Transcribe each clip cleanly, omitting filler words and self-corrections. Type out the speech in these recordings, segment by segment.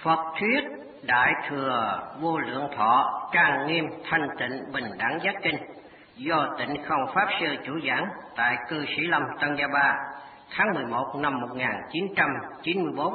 Phật thuyết Đại Thừa Vô Lượng Thọ Trang Nghiêm Thanh Tịnh Bình Đẳng Giác Kinh do Tịnh Không Pháp Sư chủ giảng tại Cư Sĩ Lâm, Tân Gia Ba, tháng 11 năm 1994.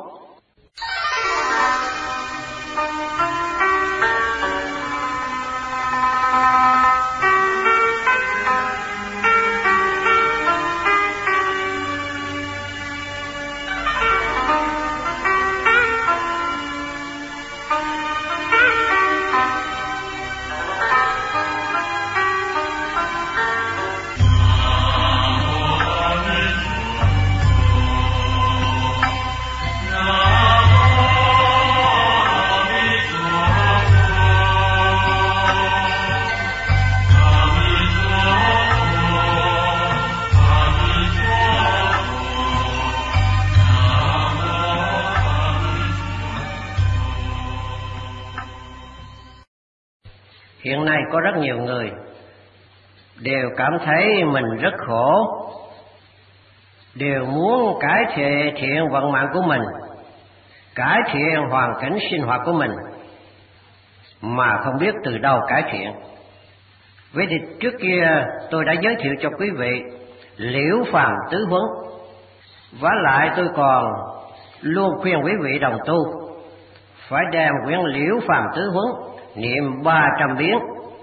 Hiện nay có rất nhiều người đều cảm thấy mình rất khổ, đều muốn cải thiện vận mạng của mình, cải thiện hoàn cảnh sinh hoạt của mình, mà không biết từ đâu cải thiện. Vậy thì trước kia tôi đã giới thiệu cho quý vị Liễu Phàm Tứ Huấn, vả lại tôi còn luôn khuyên quý vị đồng tu phải đem quyển Liễu Phàm Tứ Huấn niệm 300 biến.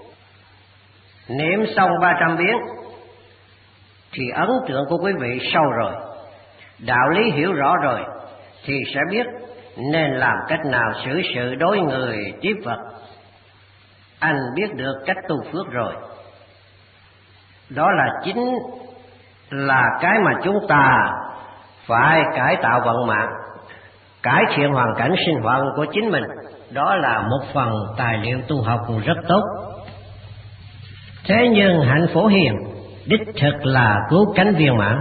Niệm xong 300 biến thì ấn tượng của quý vị sâu rồi, đạo lý hiểu rõ rồi, thì sẽ biết nên làm cách nào xử sự đối người tiếp vật. Anh biết được cách tu phước rồi. Đó là chính là cái mà chúng ta phải cải tạo vận mạng, cải thiện hoàn cảnh sinh hoạt của chính mình. Đó là một phần tài liệu tu học rất tốt. Thế nhưng hạnh Phổ Hiền đích thực là cứu cánh viên mãn,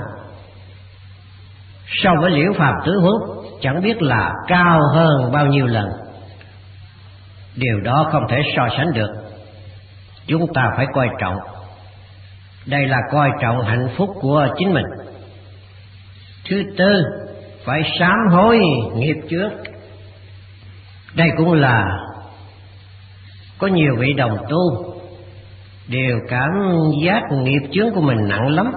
so với Liễu Phàm Tứ Huấn chẳng biết là cao hơn bao nhiêu lần. Điều đó không thể so sánh được. Chúng ta phải coi trọng. Đây là coi trọng hạnh phúc của chính mình. Thứ tư, phải sám hối nghiệp chướng. Đây cũng là có nhiều vị đồng tu đều cảm giác nghiệp chướng của mình nặng lắm.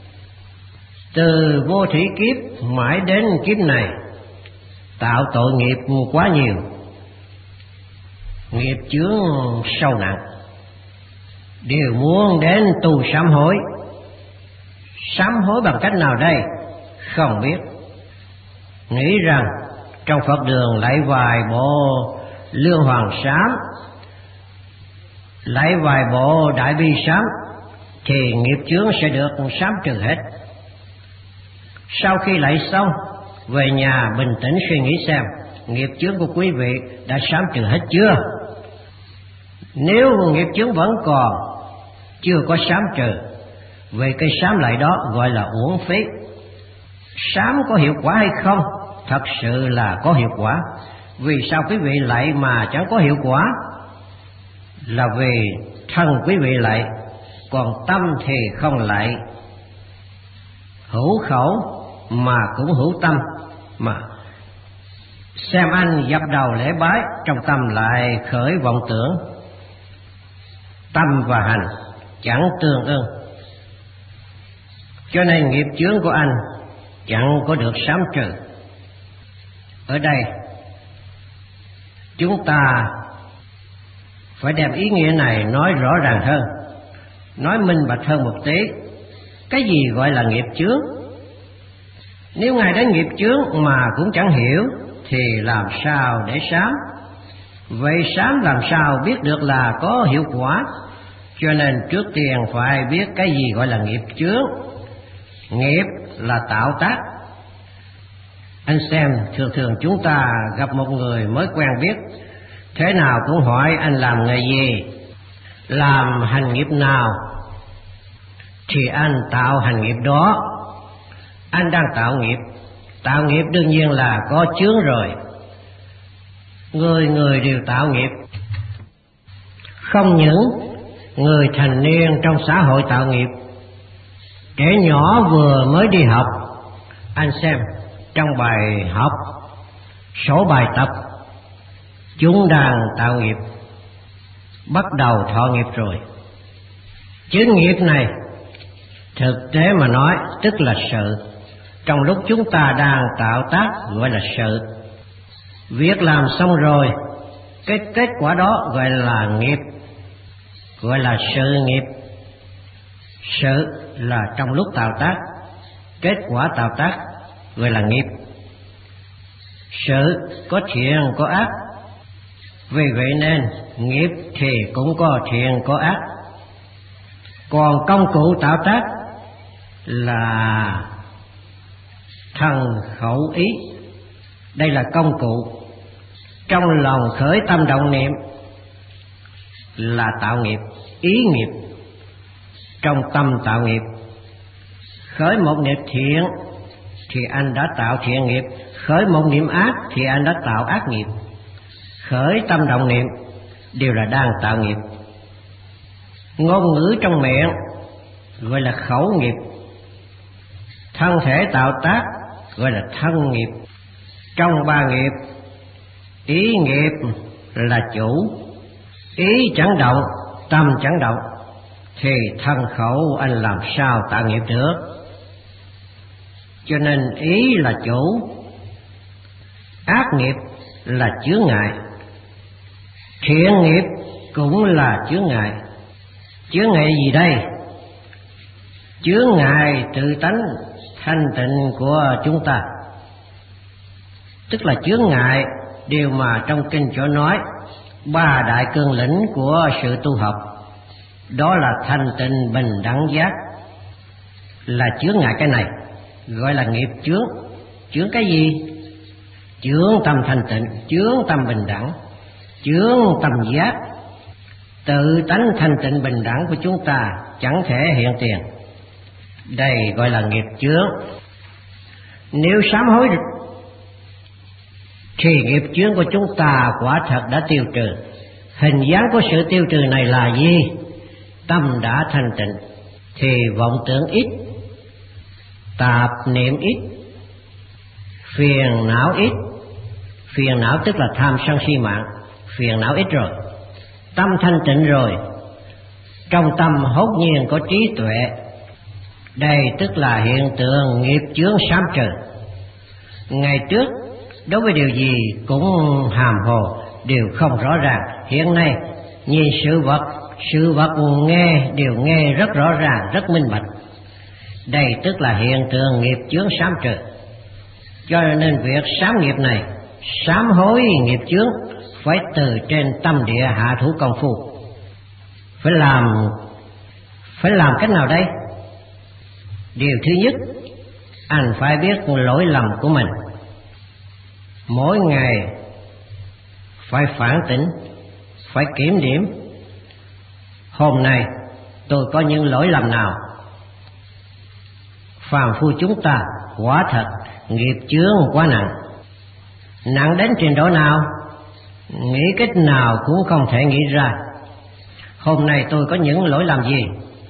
Từ vô thủy kiếp mãi đến kiếp này tạo tội nghiệp quá nhiều, nghiệp chướng sâu nặng, đều muốn đến tu sám hối. Sám hối bằng cách nào đây? Không biết. Nghĩ rằng trong Phật đường lại vài bộ Lương Hoàng Sám, lại vài bộ Đại Bi Sám thì nghiệp chướng sẽ được sám trừ hết. Sau khi lại xong, về nhà bình tĩnh suy nghĩ xem nghiệp chướng của quý vị đã sám trừ hết chưa. Nếu nghiệp chướng vẫn còn chưa có sám trừ, về cái sám lại đó gọi là uổng phí. Sám có hiệu quả hay không? Thật sự là có hiệu quả. Vì sao quý vị lại mà chẳng có hiệu quả? Là vì thân quý vị lại, còn tâm thì không lại. Hữu khẩu mà cũng hữu tâm. Mà xem anh dập đầu lễ bái, trong tâm lại khởi vọng tưởng. Tâm và hành chẳng tương ưng, cho nên nghiệp chướng của anh chẳng có được sám trừ. Ở đây chúng ta phải đem ý nghĩa này nói rõ ràng hơn, nói minh bạch hơn một tí. Cái gì gọi là nghiệp chướng? Nếu ngài đến nghiệp chướng mà cũng chẳng hiểu thì làm sao để sám? Vậy sám làm sao biết được là có hiệu quả? Cho nên trước tiên phải biết cái gì gọi là nghiệp chướng. Nghiệp là tạo tác. Anh xem, thường chúng ta gặp một người mới quen biết, thế nào cũng hỏi anh làm nghề gì, làm hành nghiệp nào, thì anh tạo hành nghiệp đó. Anh đang tạo nghiệp đương nhiên là có chướng rồi. Người đều tạo nghiệp. Không những người thành niên trong xã hội tạo nghiệp, trẻ nhỏ vừa mới đi học, anh xem trong bài học, sổ bài tập chúng đang tạo nghiệp, bắt đầu thọ nghiệp rồi. Chứ nghiệp này thực tế mà nói tức là sự. Trong lúc chúng ta đang tạo tác gọi là sự. Việc làm xong rồi, cái kết quả đó gọi là nghiệp, gọi là sự nghiệp. Sự là trong lúc tạo tác, kết quả tạo tác gọi là nghiệp. Sự có thiện có ác, vì vậy nên nghiệp thì cũng có thiện có ác. Còn công cụ tạo tác là thân khẩu ý. Đây là công cụ. Trong lòng khởi tâm động niệm là tạo nghiệp, ý nghiệp. Trong tâm tạo nghiệp, khởi một niệm thiện thì anh đã tạo thiện nghiệp, khởi một niệm ác thì anh đã tạo ác nghiệp. Khởi tâm động niệm đều là đang tạo nghiệp. Ngôn ngữ trong miệng gọi là khẩu nghiệp. Thân thể tạo tác gọi là thân nghiệp. Trong ba nghiệp, ý nghiệp là chủ. Ý chẳng động, tâm chẳng động, thì thân khẩu anh làm sao tạo nghiệp được. Cho nên ý là chủ, ác nghiệp là chướng ngại, thiện nghiệp cũng là chướng ngại. Chướng ngại gì đây? Chướng ngại tự tánh thanh tịnh của chúng ta, tức là chướng ngại điều mà trong kinh chỗ nói ba đại cương lĩnh của sự tu học. Đó là thanh tịnh bình đẳng giác, là chướng ngại cái này, gọi là nghiệp chướng. Chướng cái gì? Chướng tâm thanh tịnh, chướng tâm bình đẳng, chướng tâm giác. Tự tánh thanh tịnh bình đẳng của chúng ta chẳng thể hiện tiền. Đây gọi là nghiệp chướng. Nếu sám hối thì nghiệp chướng của chúng ta quả thật đã tiêu trừ. Hình dáng của sự tiêu trừ này là gì? Tâm đã thanh tịnh thì vọng tưởng ít, tạp niệm ít, phiền não ít. Phiền não tức là tham sân si mạng, phiền não ít rồi. Tâm thanh tịnh rồi, trong tâm hốt nhiên có trí tuệ. Đây tức là hiện tượng nghiệp chướng sám trừ. Ngày trước đối với điều gì cũng hàm hồ, đều không rõ ràng. Hiện nay nhìn sự vật nghe đều nghe rất rõ ràng, rất minh bạch. Đây tức là hiện tượng nghiệp chướng sám trừ. Cho nên việc sám nghiệp này, sám hối nghiệp chướng, phải từ trên tâm địa hạ thủ công phu. Phải làm cách nào đây? Điều thứ nhất, anh phải biết lỗi lầm của mình. Mỗi ngày phải phản tỉnh, phải kiểm điểm. Hôm nay tôi có những lỗi lầm nào? Phàm phu chúng ta quả thật nghiệp chướng quá nặng. Nặng đến trình độ nào? Nghĩ cách nào cũng không thể nghĩ ra. Hôm nay tôi có những lỗi lầm gì?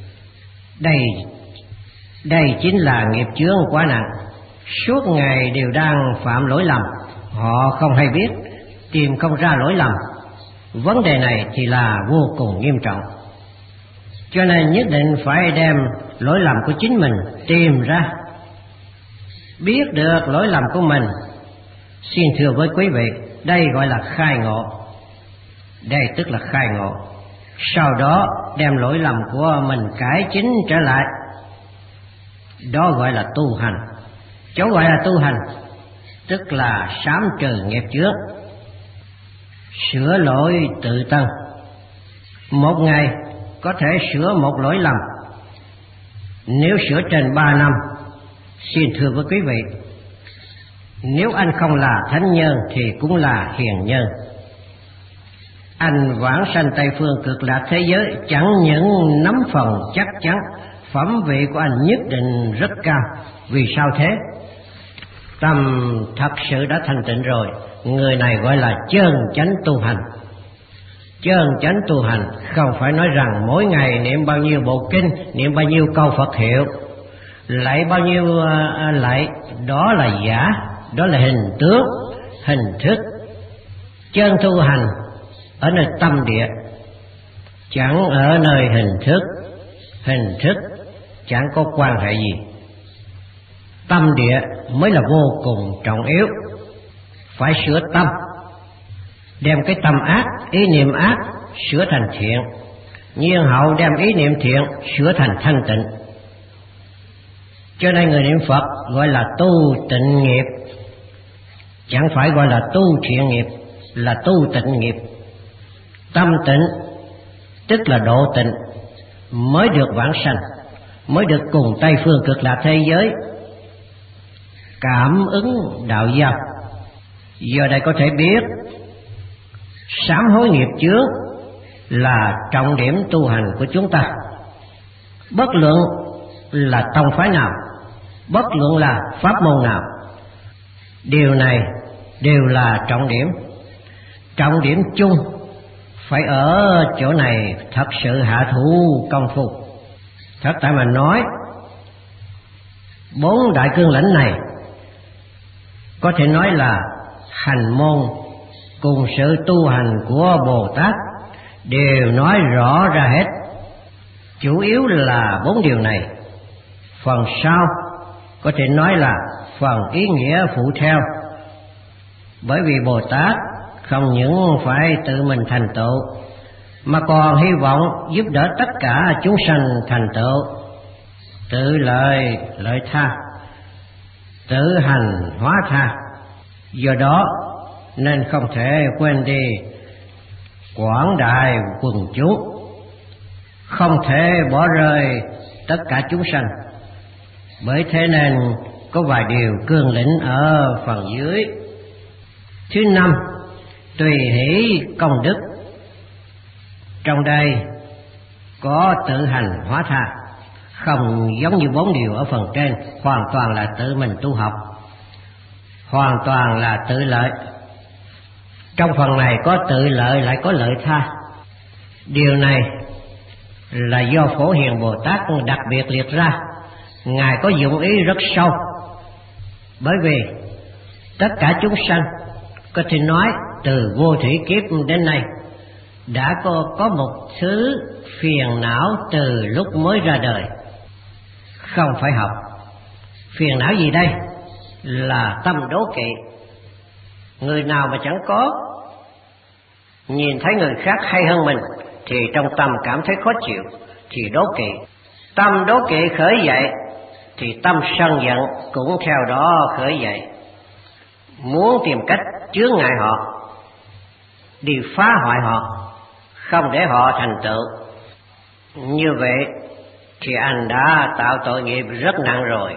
Đây chính là nghiệp chướng quá nặng. Suốt ngày đều đang phạm lỗi lầm, họ không hay biết, tìm không ra lỗi lầm. Vấn đề này thì là vô cùng nghiêm trọng. Cho nên nhất định phải đem lỗi lầm của chính mình tìm ra. Biết được lỗi lầm của mình, xin thưa với quý vị, đây gọi là khai ngộ. Đây tức là khai ngộ. Sau đó đem lỗi lầm của mình cải chính trở lại. Đó gọi là tu hành. Chỗ gọi là tu hành tức là sám trừ nghiệp chướng, sửa lỗi tự tân. Một ngày có thể sửa một lỗi lầm. Nếu sửa trên 3 năm, xin thưa với quý vị, nếu anh không là thánh nhân thì cũng là hiền nhân. Anh vãng sanh Tây Phương Cực Lạc thế giới chẳng những nắm phần chắc chắn, phẩm vị của anh nhất định rất cao. Vì sao thế? Tâm thật sự đã thanh tịnh rồi. Người này gọi là chân chánh tu hành. Chân chánh tu hành không phải nói rằng mỗi ngày niệm bao nhiêu bộ kinh, niệm bao nhiêu câu Phật hiệu, lạy bao nhiêu lạy, đó là giả, đó là hình tướng, hình thức. Chân tu hành ở nơi tâm địa, chẳng ở nơi hình thức chẳng có quan hệ gì. Tâm địa mới là vô cùng trọng yếu. Phải sửa tâm, đem cái tâm ác, ý niệm ác sửa thành thiện, nhiên hậu đem ý niệm thiện sửa thành thanh tịnh. Cho nên người niệm Phật gọi là tu tịnh nghiệp, chẳng phải gọi là tu thiện nghiệp, là tu tịnh nghiệp. Tâm tịnh tức là độ tịnh, mới được vãng sanh, mới được cùng Tây phương cực lạc thế giới cảm ứng đạo giao. Giờ đây có thể biết sám hối nghiệp chướng là trọng điểm tu hành của chúng ta. Bất luận là tông phái nào, bất luận là pháp môn nào, điều này đều là trọng điểm. Trọng điểm chung phải ở chỗ này thật sự hạ thủ công phu. Thật tại mà nói, 4 đại cương lĩnh này có thể nói là hành môn cùng sự tu hành của Bồ Tát đều nói rõ ra hết. Chủ yếu là 4 điều này. Phần sau có thể nói là phần ý nghĩa phụ theo. Bởi vì Bồ Tát không những phải tự mình thành tựu, mà còn hy vọng giúp đỡ tất cả chúng sanh thành tựu. Tự lợi lợi tha, tự hành hóa tha. Do đó nên không thể quên đi quảng đại quần chúng, không thể bỏ rơi tất cả chúng sanh. Bởi thế nên có vài điều cương lĩnh ở phần dưới. Thứ 5, tùy hỷ công đức. Trong đây có tự hành hóa tha, không giống như 4 điều ở phần trên, hoàn toàn là tự mình tu học, hoàn toàn là tự lợi. Trong phần này có tự lợi lại có lợi tha. Điều này là do Phổ Hiền Bồ Tát đặc biệt liệt ra. Ngài có dụng ý rất sâu, bởi vì tất cả chúng sanh có thể nói từ vô thủy kiếp đến nay đã có một thứ phiền não từ lúc mới ra đời, không phải học. Phiền não gì đây? Là tâm đố kỵ. Người nào mà chẳng có, nhìn thấy người khác hay hơn mình thì trong tâm cảm thấy khó chịu, thì đố kỵ. Tâm đố kỵ khởi dậy thì tâm sân giận cũng theo đó khởi dậy, muốn tìm cách chướng ngại họ, đi phá hoại họ, không để họ thành tựu. Như vậy thì anh đã tạo tội nghiệp rất nặng rồi.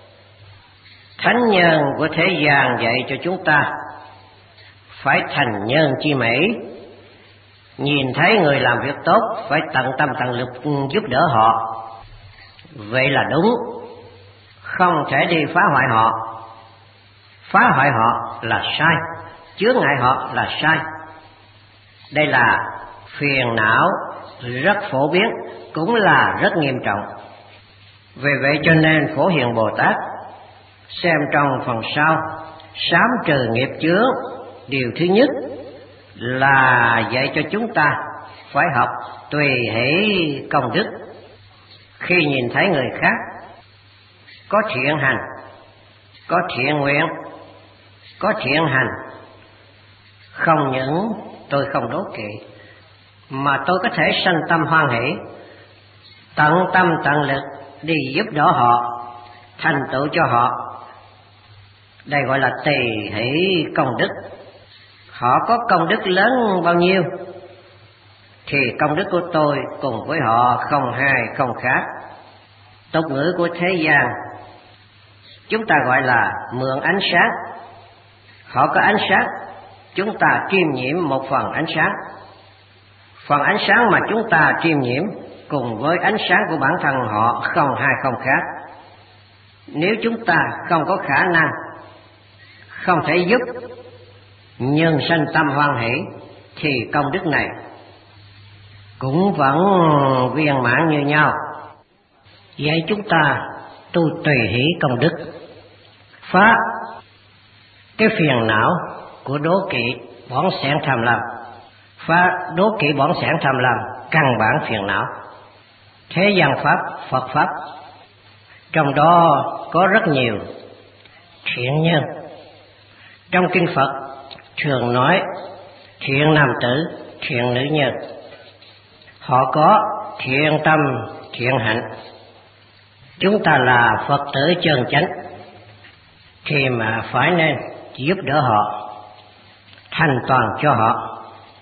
Thánh nhân của thế gian dạy cho chúng ta phải thành nhân chi mỹ. Nhìn thấy người làm việc tốt phải tận tâm tận lực giúp đỡ họ. Vậy là đúng, không thể đi phá hoại họ. Phá hoại họ là sai, chướng ngại họ là sai. Đây là phiền não rất phổ biến, cũng là rất nghiêm trọng. Vì vậy cho nên Phổ Hiền Bồ Tát xem trong phần sau sám trừ nghiệp chướng, điều thứ nhất là dạy cho chúng ta phải học tùy hỷ công đức. Khi nhìn thấy người khác có thiện hành, có thiện nguyện, có thiện hành, không những tôi không đố kỵ, mà tôi có thể sanh tâm hoan hỷ, tận tâm tận lực đi giúp đỡ họ, thành tựu cho họ. Đây gọi là tùy hỷ công đức. Họ có công đức lớn bao nhiêu thì công đức của tôi cùng với họ không hai không khác. Tục ngữ của thế gian chúng ta gọi là mượn ánh sáng. Họ có ánh sáng, chúng ta chiêm nhiễm một phần ánh sáng. Phần ánh sáng mà chúng ta chiêm nhiễm cùng với ánh sáng của bản thân họ không hai không khác. Nếu chúng ta không có khả năng, không thể giúp nhưng sanh tâm hoan hỷ, thì công đức này cũng vẫn viên mãn như nhau. Vậy chúng ta tu tùy hỷ công đức, phá cái phiền não của đố kỵ, bỏng sẻn tham lam. Phá đố kỵ bỏng sẻn tham lam, căn bản phiền não. Thế gian pháp, Phật pháp, trong đó có rất nhiều thiện nhân. Trong kinh Phật thường nói thiện nam tử, thiện nữ nhân. Họ có thiện tâm, thiện hạnh. Chúng ta là Phật tử chân chánh thì mà phải nên giúp đỡ họ, thành toàn cho họ,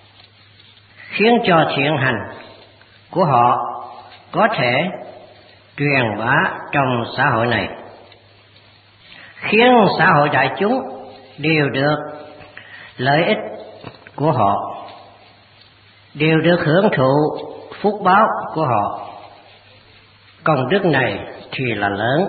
khiến cho thiện hành của họ có thể truyền bá trong xã hội này, khiến xã hội đại chúng đều được lợi ích của họ, đều được hưởng thụ phúc báo của họ. Công đức này thì là lớn.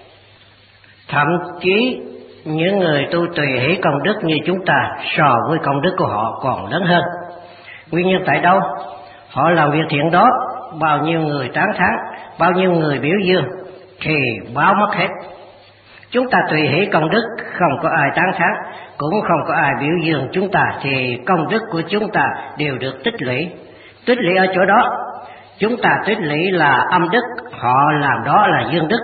Thậm chí những người tu tùy hỷ công đức như chúng ta so với công đức của họ còn lớn hơn. Nguyên nhân tại đâu? Họ làm việc thiện đó, bao nhiêu người tán thán, bao nhiêu người biểu dương thì báo mất hết. Chúng ta tùy hỷ công đức, không có ai tán thán, cũng không có ai biểu dương chúng ta, thì công đức của chúng ta đều được tích lũy. Tích lũy ở chỗ đó, chúng ta tích lũy là âm đức, họ làm đó là dương đức.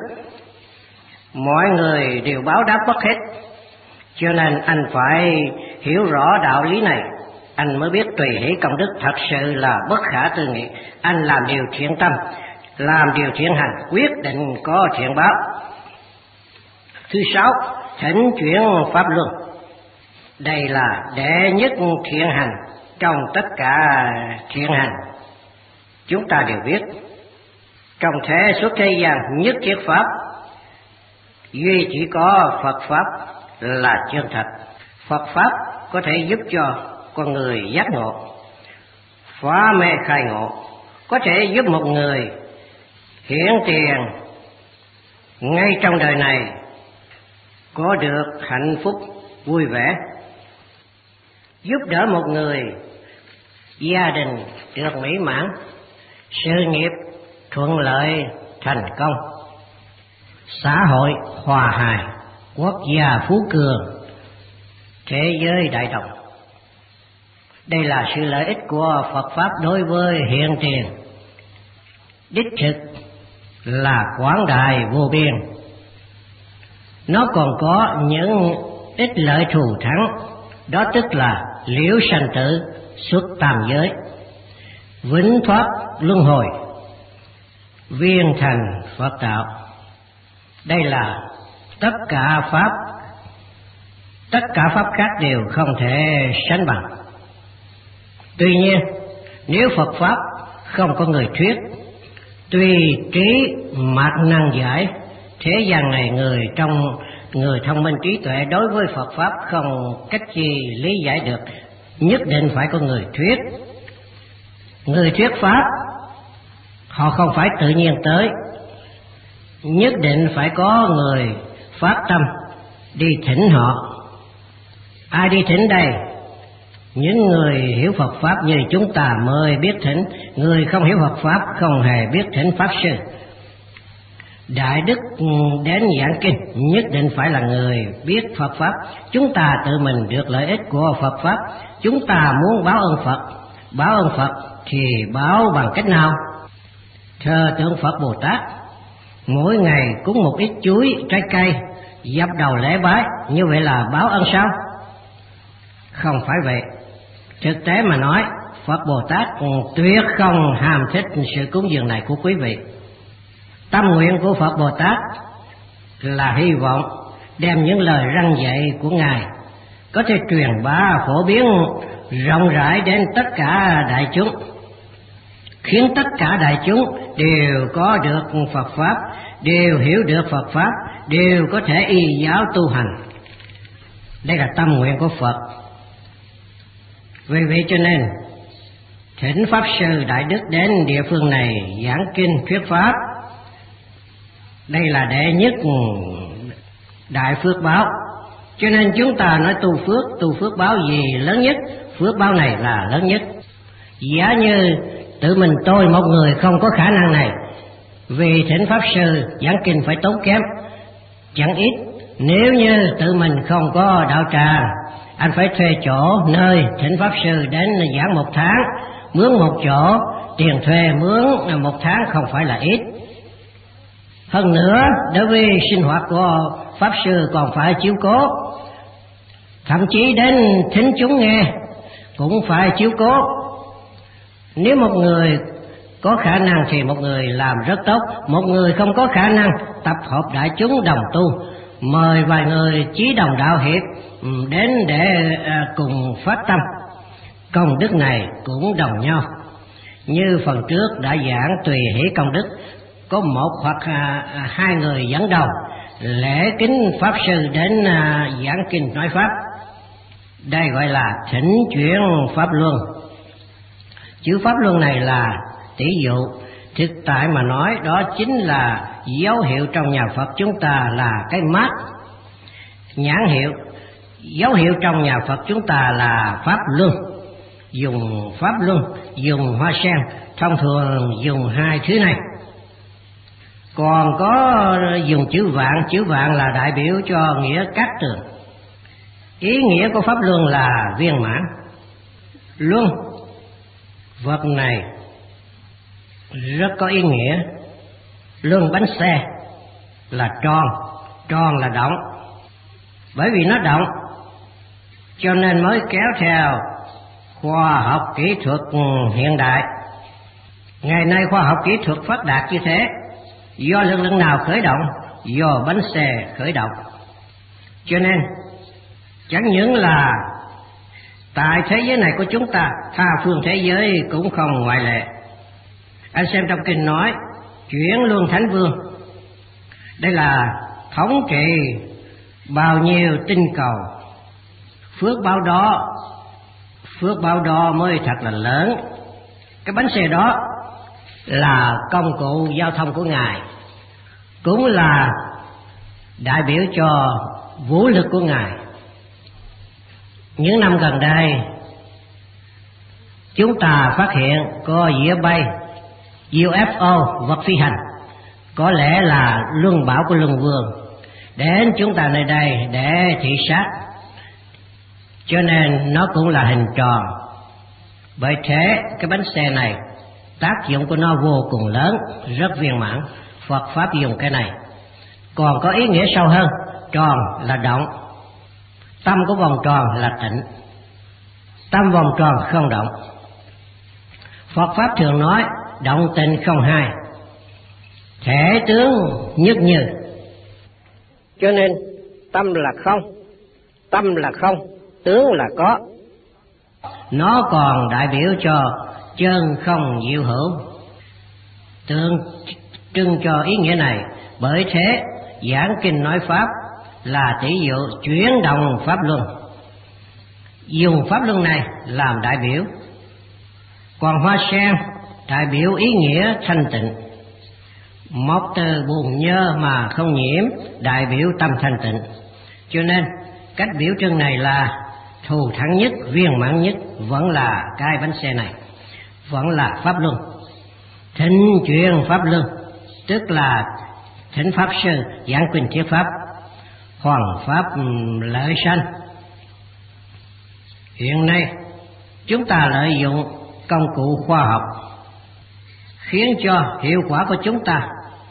Mọi người đều báo đáp mất hết. Cho nên anh phải hiểu rõ đạo lý này, anh mới biết tùy hỷ công đức thật sự là bất khả tư nghị. Anh làm điều thiện tâm, làm điều thiện hành, quyết định có thiện báo. Thứ sáu, thỉnh chuyển pháp luân. Đây là đệ nhất thiện hành trong tất cả thiện hành. Chúng ta đều biết, trong thế suốt thế gian nhất thiết pháp, duy chỉ có Phật pháp là chân thật. Phật pháp có thể giúp cho con người giác ngộ, phá mê khai ngộ, có thể giúp một người hiển tiền ngay trong đời này có được hạnh phúc vui vẻ, giúp đỡ một người gia đình được mỹ mãn, sự nghiệp thuận lợi thành công, xã hội hòa hài, quốc gia phú cường, thế giới đại đồng. Đây là sự lợi ích của Phật pháp đối với hiện tiền, đích thực là quảng đại vô biên. Nó còn có những ích lợi thù thắng, đó tức là liễu sanh tử, xuất tam giới, vĩnh thoát luân hồi, viên thành Phật đạo. Đây là tất cả pháp khác đều không thể sánh bằng. Tuy nhiên, nếu Phật pháp không có người thuyết, tuy trí mạt năng giải, thế gian này người thông minh trí tuệ đối với Phật pháp không cách gì lý giải được, nhất định phải có người thuyết. Người thuyết pháp họ không phải tự nhiên tới, nhất định phải có người phát tâm đi thỉnh họ. Ai đi thỉnh đây? Những người hiểu Phật pháp như chúng ta mới biết thỉnh, người không hiểu Phật pháp không hề biết thỉnh pháp sư. Đại đức đến giảng kinh nhất định phải là người biết Phật pháp. Chúng ta tự mình được lợi ích của Phật pháp, chúng ta muốn báo ơn Phật thì báo bằng cách nào? Thờ tượng Phật Bồ Tát, mỗi ngày cúng một ít chuối, trái cây, dập đầu lễ bái, như vậy là báo ơn sao? Không phải vậy. Thực tế mà nói, Phật Bồ Tát tuyệt không ham thích sự cúng dường này của quý vị. Tâm nguyện của Phật Bồ Tát là hy vọng đem những lời răn dạy của Ngài có thể truyền bá phổ biến rộng rãi đến tất cả đại chúng, khiến tất cả đại chúng đều có được Phật pháp, đều hiểu được Phật pháp, đều có thể y giáo tu hành. Đây là tâm nguyện của Phật. Vì vậy cho nên thỉnh pháp sư đại đức đến địa phương này giảng kinh thuyết pháp. Đây là đệ nhất đại phước báo. Cho nên chúng ta nói tu phước báo gì lớn nhất? Phước báo này là lớn nhất. Giả như tự mình tôi một người không có khả năng này, vì thỉnh pháp sư giảng kinh phải tốn kém chẳng ít. Nếu như tự mình không có đạo tràng, anh phải thuê chỗ nơi thỉnh pháp sư đến giảng 1 tháng, mướn một chỗ, tiền thuê mướn 1 tháng không phải là ít. Hơn nữa, đối với sinh hoạt của pháp sư còn phải chiếu cố, thậm chí đến thính chúng nghe cũng phải chiếu cố. Nếu một người có khả năng thì một người làm rất tốt, một người không có khả năng tập hợp đại chúng đồng tu, mời vài người chí đồng đạo hiệp đến để cùng phát tâm. Công đức này cũng đồng nhau. Như phần trước đã giảng tùy hỷ công đức, có 1 hoặc 2 người dẫn đầu lễ kính pháp sư đến giảng kinh nói pháp. Đây gọi là thỉnh chuyển pháp luân. Chữ pháp luân này là tỷ dụ, thực tại mà nói đó chính là dấu hiệu trong nhà Phật chúng ta là cái mác, nhãn hiệu. Dấu hiệu trong nhà Phật chúng ta là pháp luân. Dùng pháp luân, dùng hoa sen, thông thường dùng 2 thứ này. Còn có dùng chữ vạn là đại biểu cho nghĩa cát tường. Ý nghĩa của pháp luân là viên mãn. Luân, vật này rất có ý nghĩa. Luân bánh xe là tròn, tròn là động. Bởi vì nó động cho nên mới kéo theo khoa học kỹ thuật hiện đại. Ngày nay khoa học kỹ thuật phát đạt như thế, do lực lượng nào khởi động? Do bánh xe khởi động. Cho nên chẳng những là tại thế giới này của chúng ta, tha phương thế giới cũng không ngoại lệ. Anh xem trong kinh nói chuyển luân thánh vương, đây là thống trị bao nhiêu tinh cầu. Phước báo đó mới thật là lớn. Cái bánh xe đó là công cụ giao thông của Ngài, cũng là đại biểu cho vũ lực của Ngài. Những năm gần đây chúng ta phát hiện có dĩa bay UFO, vật phi hành, có lẽ là luân bảo của Luân Vương đến chúng ta nơi đây để thị sát, cho nên nó cũng là hình tròn. Bởi thế cái bánh xe này tác dụng của nó vô cùng lớn, rất viên mãn. Phật Pháp dùng cái này. Còn có ý nghĩa sâu hơn, tròn là động. Tâm của vòng tròn là tịnh, tâm vòng tròn không động. Phật Pháp thường nói động tịnh không hai, thể tướng nhất như. Cho nên tâm là không, tướng là có. Nó còn đại biểu cho chân không diệu hữu, tượng trưng cho ý nghĩa này. Bởi thế giảng kinh nói pháp là tỷ dụ chuyển động pháp luân, dùng pháp luân này làm đại biểu. Còn hoa sen đại biểu ý nghĩa thanh tịnh, một từ buồn nhơ mà không nhiễm, đại biểu tâm thanh tịnh. Cho nên cách biểu trưng này là thù thắng nhất, viên mãn nhất, vẫn là cái bánh xe này, vẫn là pháp luân. Thỉnh chuyển pháp luân tức là thỉnh pháp sư giảng kinh thuyết pháp, hoàn pháp lợi sanh. Hiện nay chúng ta lợi dụng công cụ khoa học khiến cho hiệu quả của chúng ta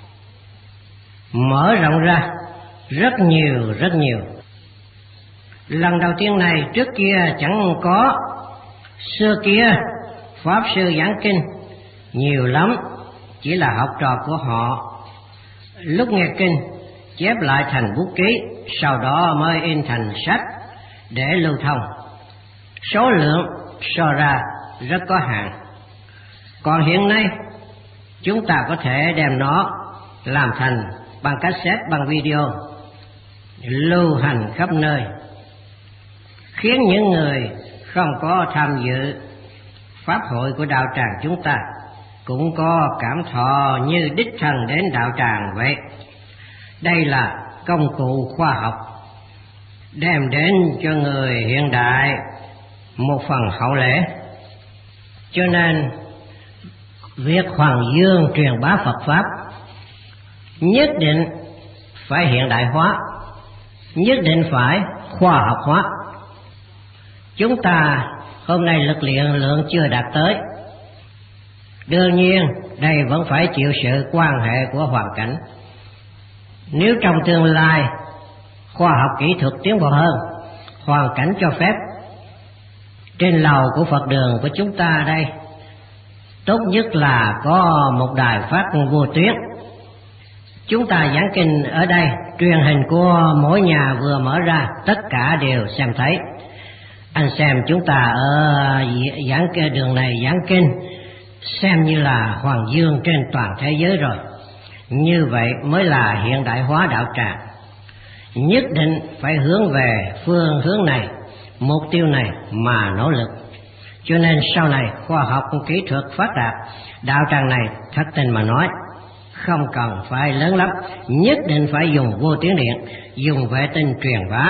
mở rộng ra rất nhiều. Lần đầu tiên này trước kia chẳng có. Xưa kia pháp sư giảng kinh nhiều lắm, chỉ là học trò của họ lúc nghe kinh chép lại thành bút ký, sau đó mới in thành sách để lưu thông. Số lượng so ra rất có hạn. Còn hiện nay chúng ta có thể đem nó làm thành bằng cassette, bằng video, lưu hành khắp nơi, khiến những người không có tham dự pháp hội của đạo tràng chúng ta cũng có cảm thọ như đích thân đến đạo tràng vậy. Đây là công cụ khoa học đem đến cho người hiện đại một phần hậu lễ. Cho nên việc Hoàng Dương truyền bá Phật Pháp nhất định phải hiện đại hóa, nhất định phải khoa học hóa. Chúng ta hôm nay lực lượng chưa đạt tới. Đương nhiên đây vẫn phải chịu sự quan hệ của hoàn cảnh. Nếu trong tương lai khoa học kỹ thuật tiến bộ hơn, hoàn cảnh cho phép, trên lầu của Phật đường của chúng ta đây tốt nhất là có một đài phát vô tuyến. Chúng ta giảng kinh ở đây, truyền hình của mỗi nhà vừa mở ra, tất cả đều xem thấy. Anh xem chúng ta ở giảng cái đường này giảng kinh, xem như là hoàng dương trên toàn thế giới rồi. Như vậy mới là hiện đại hóa đạo tràng. Nhất định phải hướng về phương hướng này, mục tiêu này mà nỗ lực. Cho nên sau này khoa học kỹ thuật phát đạt, đạo tràng này thật tình mà nói không cần phải lớn lắm, nhất định phải dùng vô tuyến điện, dùng vệ tinh truyền bá.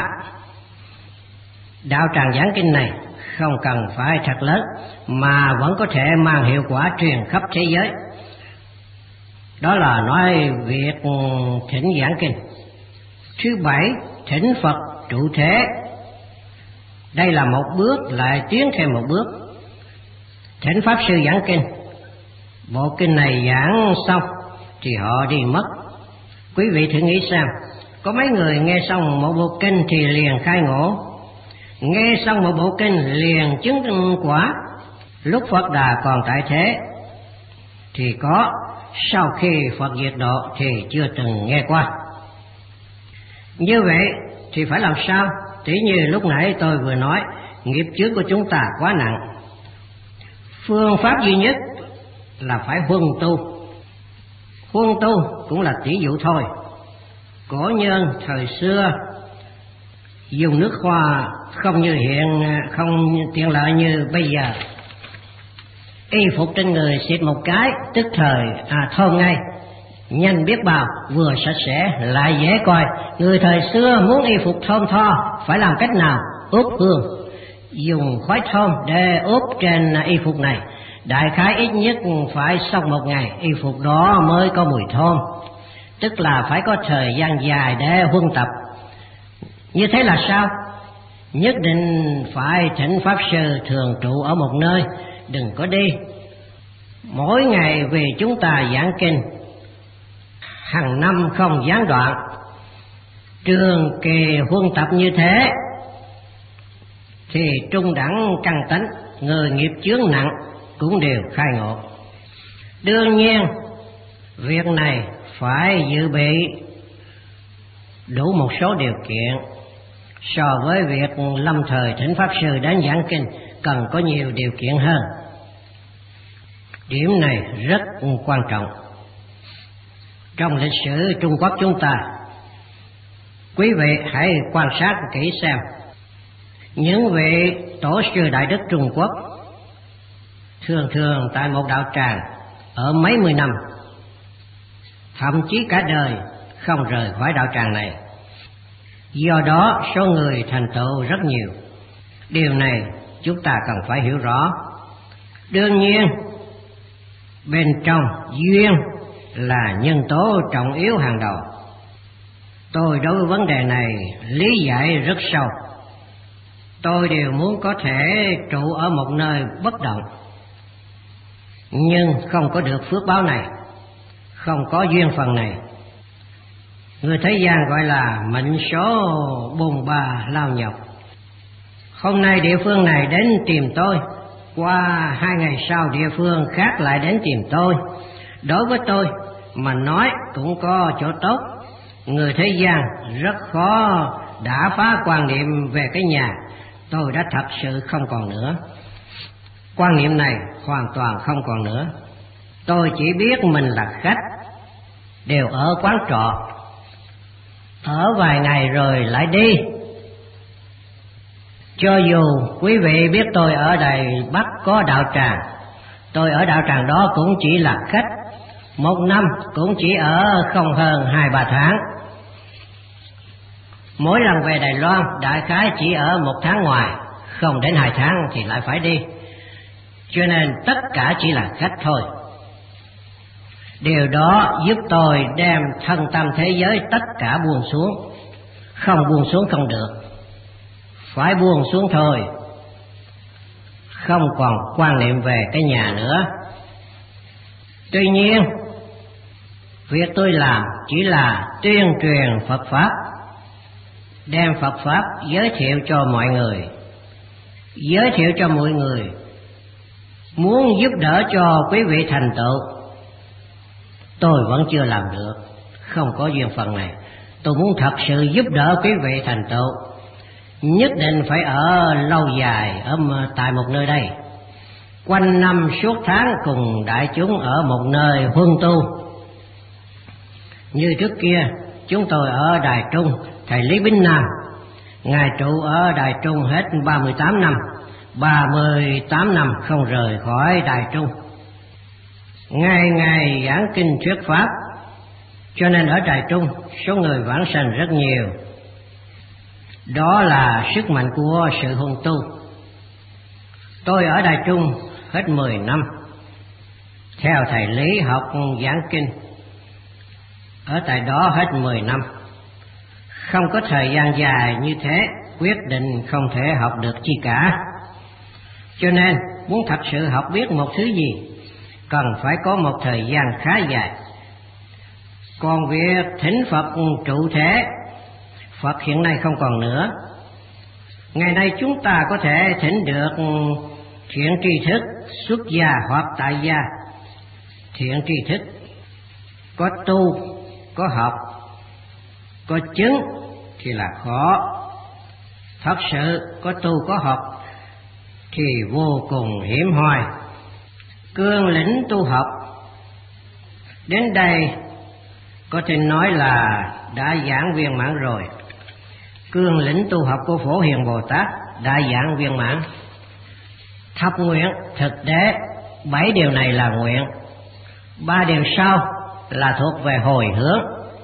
Đạo tràng giảng kinh này không cần phải thật lớn mà vẫn có thể mang hiệu quả truyền khắp thế giới. Đó là nói việc thỉnh giảng kinh. Thứ bảy, thỉnh Phật trụ thế. Đây là một bước lại tiến thêm một bước. Thỉnh Pháp Sư giảng kinh. Bộ kinh này giảng xong thì họ đi mất. Quý vị thử nghĩ xem, có mấy người nghe xong một bộ kinh thì liền khai ngộ, nghe xong một bộ kinh liền chứng quả. Lúc Phật Đà còn tại thế thì có, sau khi Phật diệt độ thì chưa từng nghe qua. Như vậy thì phải làm sao? Tỉ như lúc nãy tôi vừa nói, nghiệp chướng của chúng ta quá nặng. Phương pháp duy nhất là phải huân tu. Huân tu cũng là tỷ dụ thôi. Cổ nhân thời xưa dùng nước hoa không như không tiện lợi như bây giờ. Y phục trên người xịt một cái tức thời thơm ngay, nhanh biết bao, vừa sạch sẽ lại dễ coi. Người thời xưa muốn y phục thơm tho phải làm cách nào? Ướp hương, dùng khói thơm để ướp trên y phục này. Đại khái ít nhất phải sau một ngày y phục đó mới có mùi thơm, tức là phải có thời gian dài để huân tập. Như thế là sao? Nhất định phải thỉnh Pháp Sư thường trụ ở một nơi, đừng có đi. Mỗi ngày vì chúng ta giảng kinh, hàng năm không gián đoạn, trường kỳ huân tập như thế thì trung đẳng căn tánh, người nghiệp chướng nặng cũng đều khai ngộ. Đương nhiên việc này phải dự bị đủ một số điều kiện. So với việc lâm thời thỉnh Pháp Sư đến giảng kinh cần có nhiều điều kiện hơn. Điểm này rất quan trọng. Trong lịch sử Trung Quốc chúng ta, quý vị hãy quan sát kỹ xem, những vị tổ sư Đại Đức Trung Quốc thường tại một đạo tràng ở mấy mươi năm, thậm chí cả đời không rời khỏi đạo tràng này. Do đó số người thành tựu rất nhiều. Điều này chúng ta cần phải hiểu rõ. Đương nhiên bên trong duyên là nhân tố trọng yếu hàng đầu. Tôi đối với vấn đề này lý giải rất sâu. Tôi đều muốn có thể trụ ở một nơi bất động, nhưng không có được phước báo này, không có duyên phần này. Người thế gian gọi là mệnh số bồn ba lao nhọc. Hôm nay địa phương này đến tìm tôi, qua 2 ngày sau địa phương khác lại đến tìm tôi. Đối với tôi mà nói cũng có chỗ tốt. Người thế gian rất khó đã phá quan niệm về cái nhà. Tôi đã thật sự không còn nữa. Quan niệm này hoàn toàn không còn nữa. Tôi chỉ biết mình là khách, đều ở quán trọ, ở vài ngày rồi lại đi. Cho dù quý vị biết tôi ở Đài Bắc có đạo tràng, tôi ở đạo tràng đó cũng chỉ là khách, một năm cũng chỉ ở không hơn 2-3 tháng. Mỗi lần về Đài Loan đại khái chỉ ở 1 tháng ngoài, không đến 2 tháng thì lại phải đi. Cho nên tất cả chỉ là khách thôi. Điều đó giúp tôi đem thân tâm thế giới tất cả buông xuống. Không buông xuống không được, phải buông xuống thôi. không còn quan niệm về cái nhà nữa. Tuy nhiên, việc tôi làm chỉ là tuyên truyền Phật Pháp, đem Phật Pháp giới thiệu cho mọi người, giới thiệu cho mọi người, muốn giúp đỡ cho quý vị thành tựu. Tôi vẫn chưa làm được, không có duyên phận này. Tôi muốn thật sự giúp đỡ quý vị thành tựu, nhất định phải ở lâu dài ở tại một nơi đây, quanh năm suốt tháng cùng đại chúng ở một nơi huân tu. Như trước kia chúng tôi ở Đài Trung, thầy Lý Bính Nam, ngài trụ ở Đài Trung hết 38 năm, 38 năm không rời khỏi Đài Trung, ngày ngày giảng kinh thuyết pháp, cho nên ở Đài Trung số người vãng sanh rất nhiều. Đó là sức mạnh của sự huân tu. Tôi ở Đài Trung hết 10 năm, theo thầy Lý học giảng kinh, ở tại đó hết 10 năm. Không có thời gian dài như thế, quyết định không thể học được chi cả. Cho nên muốn thật sự học biết một thứ gì, cần phải có một thời gian khá dài. Còn việc thỉnh Phật trụ thế, Phật hiện nay không còn nữa. Ngày nay chúng ta có thể thỉnh được thiện tri thức xuất gia hoặc tại gia. Thiện tri thức có tu, có học, có chứng thì là khó. Thật sự có tu có học thì vô cùng hiếm hoi. Cương lĩnh tu học đến đây có thể nói là đã giảng viên mãn rồi. Cương lĩnh tu học của Phổ Hiền Bồ Tát đã giảng viên mãn. Thập nguyện thực tế 7 điều này là nguyện, 3 điều sau là thuộc về hồi hướng.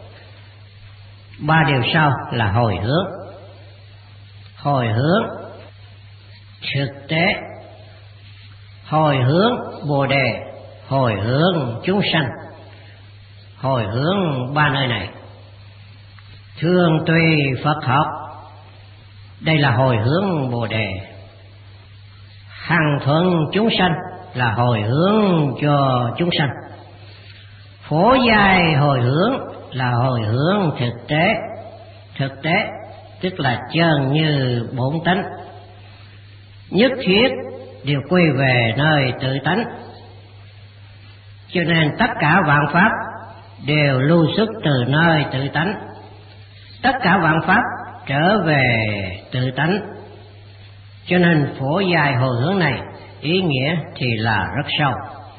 3 điều sau là hồi hướng. Hồi hướng thực tế, hồi hướng Bồ Đề, hồi hướng chúng sanh. Hồi hướng 3 nơi này. Thường tùy Phật học, đây là hồi hướng Bồ Đề. Hằng thuận chúng sanh là hồi hướng cho chúng sanh. Phổ dài hồi hướng là hồi hướng thực tế. Thực tế tức là chân như bổn tánh, nhất thiết đều quy về nơi tự tánh. Cho nên tất cả vạn pháp đều lưu xuất từ nơi tự tánh. Tất cả vạn pháp trở về tự tánh. Cho nên phổ dài hồi hướng này ý nghĩa thì là rất sâu.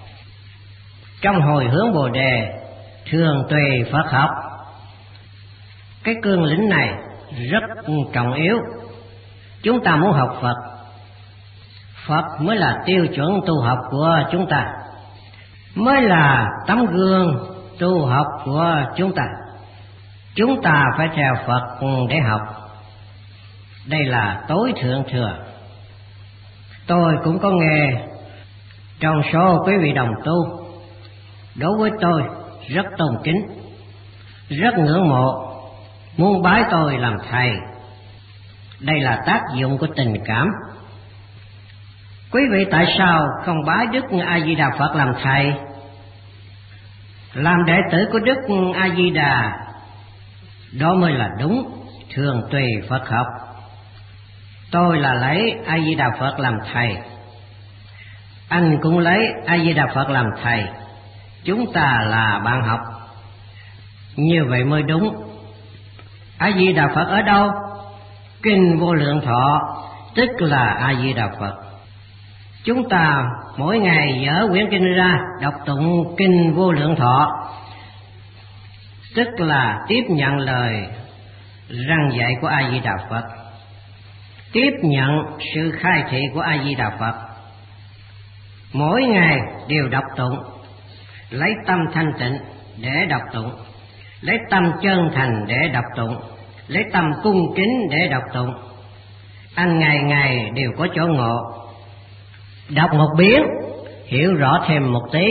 Trong hồi hướng Bồ Đề thường tùy Phật học, cái cương lĩnh này rất trọng yếu. Chúng ta muốn học Phật, Phật mới là tiêu chuẩn tu học của chúng ta, mới là tấm gương tu học của chúng ta. Chúng ta phải theo Phật để học. Đây là tối thượng thừa. Tôi cũng có nghe trong số quý vị đồng tu, đối với tôi rất tôn kính, rất ngưỡng mộ, muốn bái tôi làm thầy. Đây là tác dụng của tình cảm. Quý vị tại sao không bái Đức A Di Đà Phật làm thầy? Làm đệ tử của Đức A Di Đà, đó mới là đúng. Thường tùy Phật học. Tôi là lấy A Di Đà Phật làm thầy, anh cũng lấy A Di Đà Phật làm thầy. Chúng ta là bạn học, như vậy mới đúng. A Di Đà Phật ở đâu? Kinh Vô Lượng Thọ tức là A Di Đà Phật. Chúng ta mỗi ngày dở quyển kinh ra đọc tụng kinh Vô Lượng Thọ, tức là tiếp nhận lời răn dạy của A Di Đà Phật, tiếp nhận sự khai thị của A Di Đà Phật. Mỗi ngày đều đọc tụng, lấy tâm thanh tịnh để đọc tụng, lấy tâm chân thành để đọc tụng, lấy tâm cung kính để đọc tụng. Anh ngày ngày đều có chỗ ngộ. Đọc một biến, hiểu rõ thêm một tí.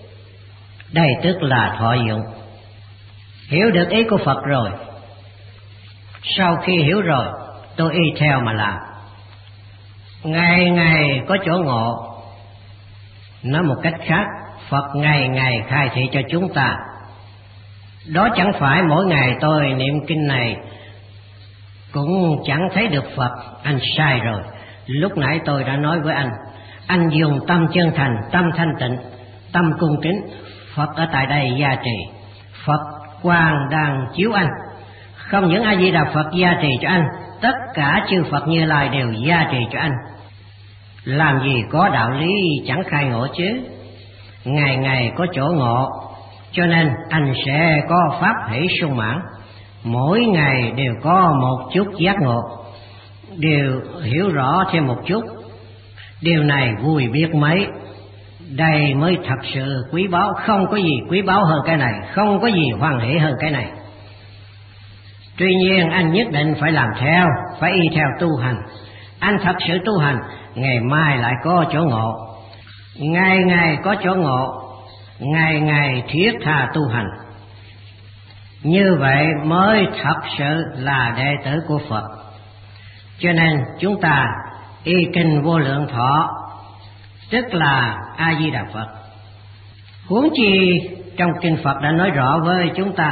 Đây tức là thọ dụng. Hiểu được ý của Phật rồi, sau khi hiểu rồi, tôi y theo mà làm. Ngày ngày có chỗ ngộ. Nói một cách khác, Phật ngày ngày khai thị cho chúng ta. Đó chẳng phải mỗi ngày tôi niệm kinh này cũng chẳng thấy được Phật. Anh sai rồi. Lúc nãy tôi đã nói với anh dùng tâm chân thành, tâm thanh tịnh, tâm cung kính. Phật ở tại đây gia trì. Phật quang đang chiếu anh. Không những A Di Đà Phật gia trì cho anh, tất cả chư Phật Như Lai đều gia trì cho anh. Làm gì có đạo lý chẳng khai ngộ chứ. Ngày ngày có chỗ ngộ, cho nên anh sẽ có pháp hỷ sung mãn. Mỗi ngày đều có một chút giác ngộ, đều hiểu rõ thêm một chút. Điều này vui biết mấy. Đây mới thật sự quý báu. Không có gì quý báu hơn cái này, không có gì hoan hỷ hơn cái này. Tuy nhiên anh nhất định phải làm theo, phải y theo tu hành. Anh thật sự tu hành, ngày mai lại có chỗ ngộ. Ngày ngày có chỗ ngộ, ngày ngày thiết tha tu hành. Như vậy mới thật sự là đệ tử của Phật. Cho nên chúng ta y kinh Vô Lượng Thọ, tức là A Di Đà Phật. Huống chi trong kinh Phật đã nói rõ với chúng ta,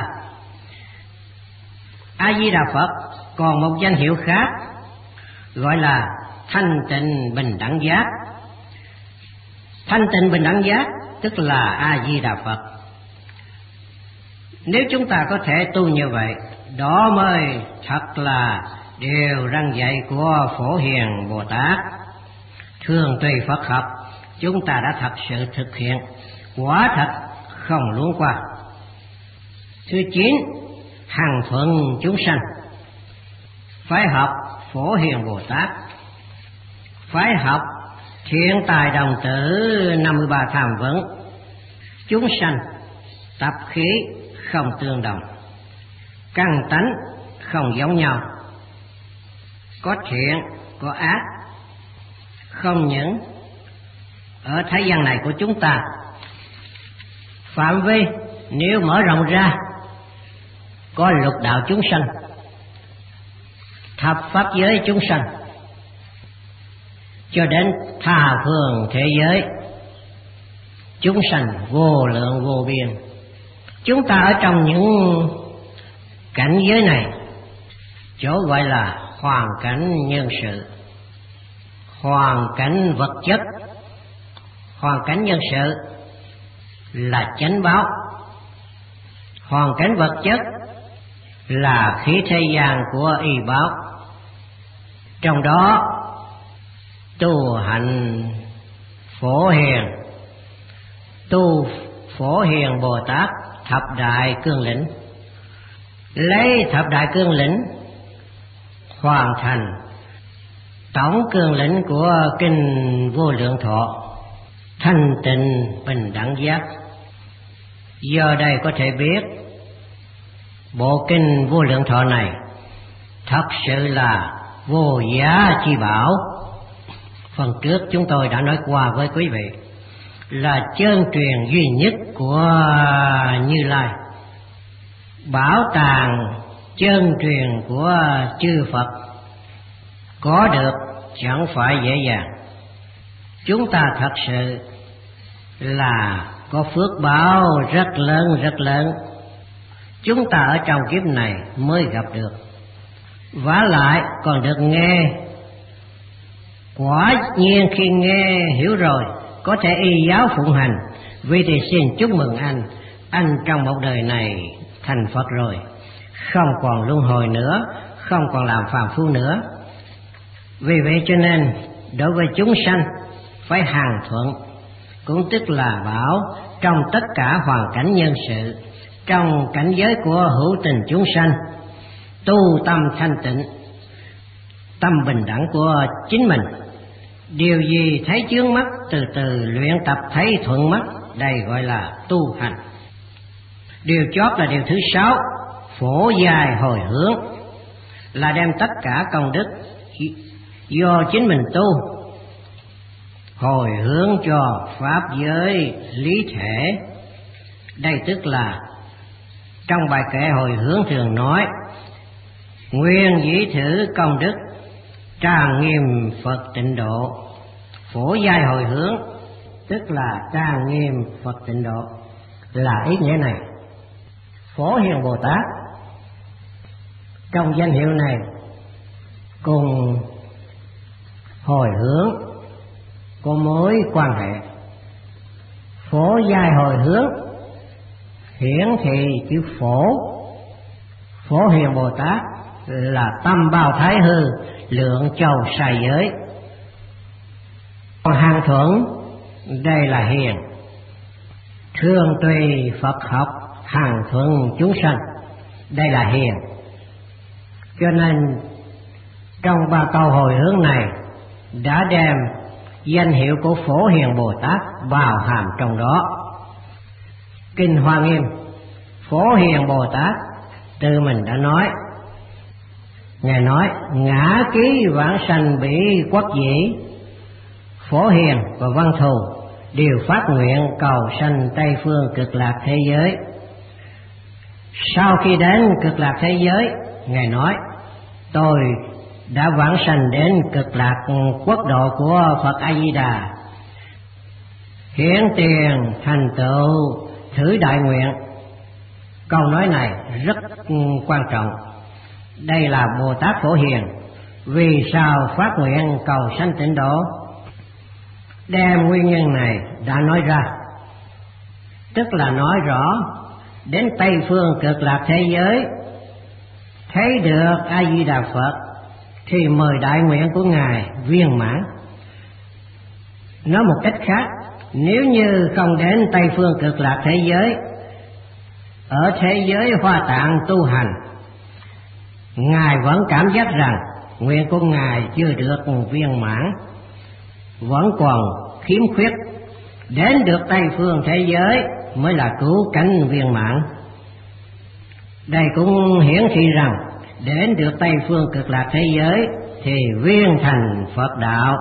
A Di Đà Phật còn một danh hiệu khác, gọi là thanh tịnh bình đẳng giác. Thanh tịnh bình đẳng giác tức là A Di Đà Phật. Nếu chúng ta có thể tu như vậy, đó mới thật là điều răn dạy của Phổ Hiền Bồ Tát. Thường tùy Phật học, chúng ta đã thật sự thực hiện, quả thật không luống qua. Thứ 9, hằng thuận chúng sanh. Phải học Phổ Hiền Bồ Tát, phải học Thiện Tài Đồng Tử 53 Tham Vấn. Chúng sanh tập khí không tương đồng, căn tánh không giống nhau, có thiện có ác. Không những ở thế gian này của chúng ta, phạm vi nếu mở rộng ra, có lục đạo chúng sanh, thập pháp giới chúng sanh, cho đến tha phương thế giới, chúng sanh vô lượng vô biên. Chúng ta ở trong những cảnh giới này, chỗ gọi là hoàn cảnh nhân sự, hoàn cảnh vật chất. Hoàn cảnh nhân sự là chánh báo, hoàn cảnh vật chất là khí thế gian của y báo. Trong đó tu hành Phổ Hiền, tu Phổ Hiền Bồ Tát thập đại cương lĩnh, lấy thập đại cương lĩnh hoàn thành tổng cương lĩnh của kinh Vô Lượng Thọ, thanh tịnh bình đẳng giác. Do đây có thể biết bộ kinh Vô Lượng Thọ này thật sự là vô giá chi bảo. Phần trước chúng tôi đã nói qua với quý vị, là chân truyền duy nhất của Như Lai, bảo tàng chân truyền của chư Phật. Có được chẳng phải dễ dàng. Chúng ta thật sự là có phước báo rất lớn. Chúng ta ở trong kiếp này mới gặp được, vả lại còn được nghe. Quả nhiên khi nghe hiểu rồi, có thể y giáo phụng hành. Vì thì xin chúc mừng anh trong một đời này thành Phật rồi, không còn luân hồi nữa, không còn làm phàm phu nữa. Vì vậy cho nên đối với chúng sanh phải hằng thuận, cũng tức là bảo trong tất cả hoàn cảnh nhân sự, trong cảnh giới của hữu tình chúng sanh, tu tâm thanh tịnh, tâm bình đẳng của chính mình. Điều gì thấy chướng mắt, từ từ luyện tập thấy thuận mắt, đây gọi là tu hành. Điều chót là điều thứ 6, phổ dài hồi hướng, là đem tất cả công đức do chính mình tu hồi hướng cho pháp giới lý thể. Đây tức là trong bài kệ hồi hướng thường nói, nguyên dĩ thử công đức trang nghiêm Phật tịnh độ, phổ giai hồi hướng, tức là trang nghiêm Phật tịnh độ, là ý nghĩa này. Phổ Hiền Bồ Tát trong danh hiệu này cùng hồi hướng có mối quan hệ. Phổ giai hồi hướng hiển thị chữ Phổ Hiền Bồ Tát là tâm bao thái hư, lượng châu sai giới. Còn hàng thuận đây là hiền, thương tùy Phật học, hàng thuận chúng sanh, đây là hiền. Cho nên trong ba câu hồi hướng này đã đem danh hiệu của Phổ Hiền Bồ Tát bao hàm trong đó. Kinh Hoa Nghiêm, Phổ Hiền Bồ Tát tự mình đã nói, Ngài nói: ngã ký vãng sanh bỉ quốc dĩ, Phổ Hiền và Văn Thù đều phát nguyện cầu sanh Tây Phương Cực Lạc thế giới. Sau khi đến Cực Lạc thế giới, Ngài nói: tôi đã vãng sanh đến Cực Lạc quốc độ của Phật A Di Đà, hiển tiền thành tựu thử đại nguyện. Câu nói này rất quan trọng. Đây là Bồ Tát Phổ Hiền vì sao phát nguyện cầu sanh tịnh độ, đem nguyên nhân này đã nói ra, tức là nói rõ đến Tây Phương Cực Lạc thế giới thấy được A Di Đà Phật thì mời đại nguyện của Ngài viên mãn. Nói một cách khác, nếu như không đến Tây Phương Cực Lạc thế giới, ở thế giới Hoa Tạng tu hành, Ngài vẫn cảm giác rằng nguyện của Ngài chưa được viên mãn, vẫn còn khiếm khuyết. Đến được Tây Phương thế giới mới là cứu cánh viên mãn. Đây cũng hiển thị rằng đến được Tây Phương Cực Lạc thế giới thì viên thành Phật đạo,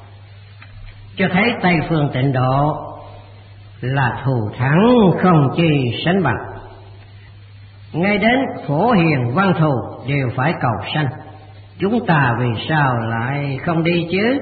cho thấy Tây Phương tịnh độ là thù thắng không chi sánh bằng. Ngay đến Phổ Hiền Văn Thù đều phải cầu sanh, chúng ta vì sao lại không đi chứ?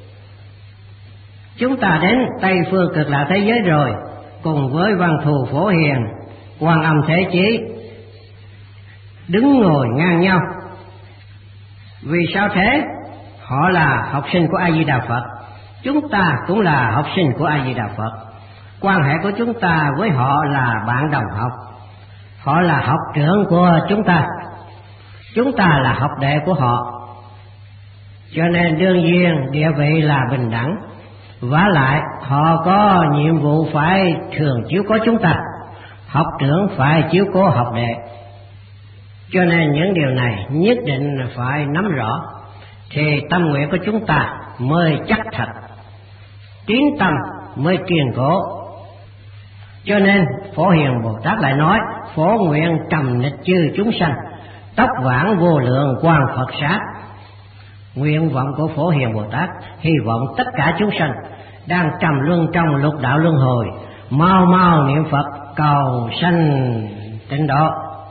Chúng ta đến Tây Phương Cực Lạc thế giới rồi, cùng với Văn Thù, Phổ Hiền, Quan Âm Thế Chí đứng ngồi ngang nhau. Vì sao thế? Họ là học sinh của A Di Đà Phật, chúng ta cũng là học sinh của A Di Đà Phật. Quan hệ của chúng ta với họ là bạn đồng học, họ là học trưởng của chúng ta là học đệ của họ. Cho nên đương nhiên địa vị là bình đẳng. Vả lại họ có nhiệm vụ phải thường chiếu cố chúng ta, học trưởng phải chiếu cố học đệ. Cho nên những điều này nhất định phải nắm rõ, thì tâm nguyện của chúng ta mới chắc thật, tín tâm mới kiên cố. Cho nên Phổ Hiền Bồ Tát lại nói: phổ nguyện trầm nịch chư chúng sanh, tốc vãng vô lượng quang Phật sát. Nguyện vọng của Phổ Hiền Bồ Tát hy vọng tất cả chúng sanh đang trầm luân trong lục đạo luân hồi mau mau niệm Phật cầu sanh tịnh độ.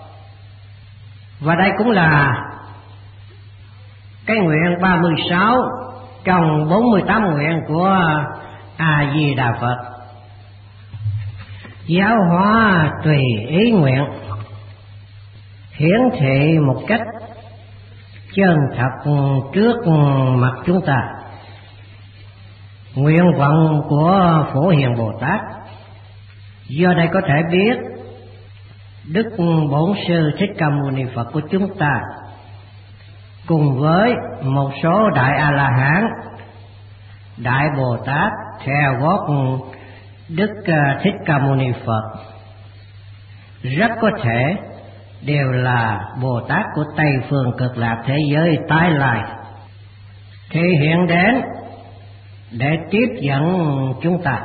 Và đây cũng là cái nguyện 36 trong 48 nguyện của A Di Đà Phật. Giáo hóa tùy ý nguyện, hiển thị một cách chân thật trước mặt chúng ta. Nguyện vọng của Phổ Hiền Bồ Tát do đây có thể biết Đức Bổn Sư Thích Ca Mâu Ni Phật của chúng ta cùng với một số Đại A-la-hán, Đại Bồ Tát theo gót Đức Thích Ca Mâu Ni Phật rất có thể đều là Bồ Tát của Tây Phương Cực Lạc thế giới tái lai, thì hiện đến để tiếp dẫn chúng ta.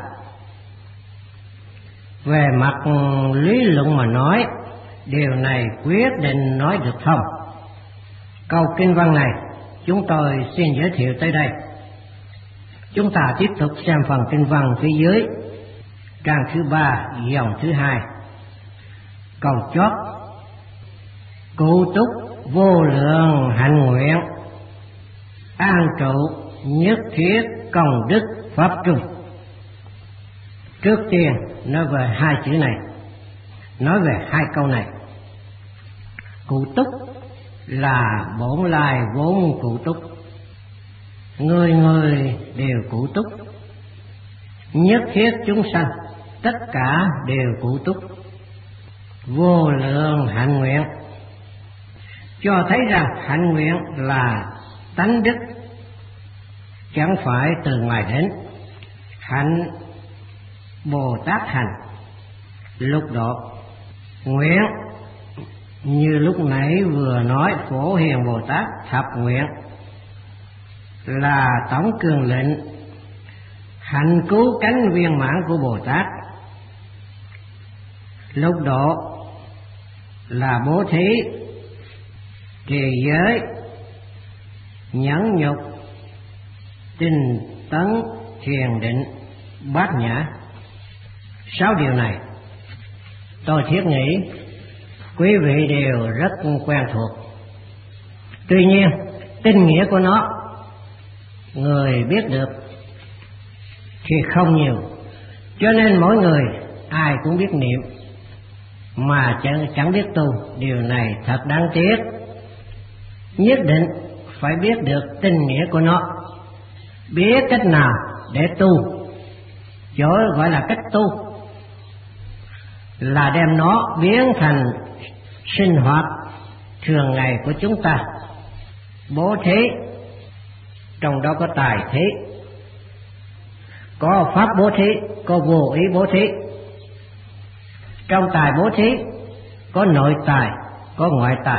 Về mặt lý luận mà nói, điều này quyết định nói được không? Câu kinh văn này chúng tôi xin giới thiệu tới đây. Chúng ta tiếp tục xem phần kinh văn phía dưới, trang thứ 3, dòng thứ 2. Câu chót: cụ túc vô lượng hạnh nguyện, an trụ nhất thiết công đức pháp trung. Trước tiên nói về hai chữ này, nói về hai câu này. Cụ túc là bổn lai vốn cụ túc, người người đều cụ túc, nhất thiết chúng sanh tất cả đều cụ túc, vô lượng hạnh nguyện, cho thấy rằng hạnh nguyện là tánh đức, chẳng phải từ ngoài đến. Hạnh Bồ Tát hành lục độ, nguyện như lúc nãy vừa nói Phổ Hiền Bồ Tát thập nguyện là tổng cường lệnh, hạnh cứu cánh viên mãn của Bồ Tát. Lục độ là bố thí, trì giới, nhẫn nhục, tinh tấn, thiền định, bát nhã. 6 điều này tôi thiết nghĩ quý vị đều rất quen thuộc. Tuy nhiên tinh nghĩa của nó người biết được thì không nhiều, cho nên mỗi người ai cũng biết niệm mà chẳng biết tu. Điều này thật đáng tiếc. Nhất định phải biết được tinh nghĩa của nó, biết cách nào để tu. Chỗ gọi là cách tu là đem nó biến thành sinh hoạt thường ngày của chúng ta. Bố thí, trong đó có tài thí, có pháp bố thí, có vô ý bố thí. Trong tài bố thí có nội tài, có ngoại tài.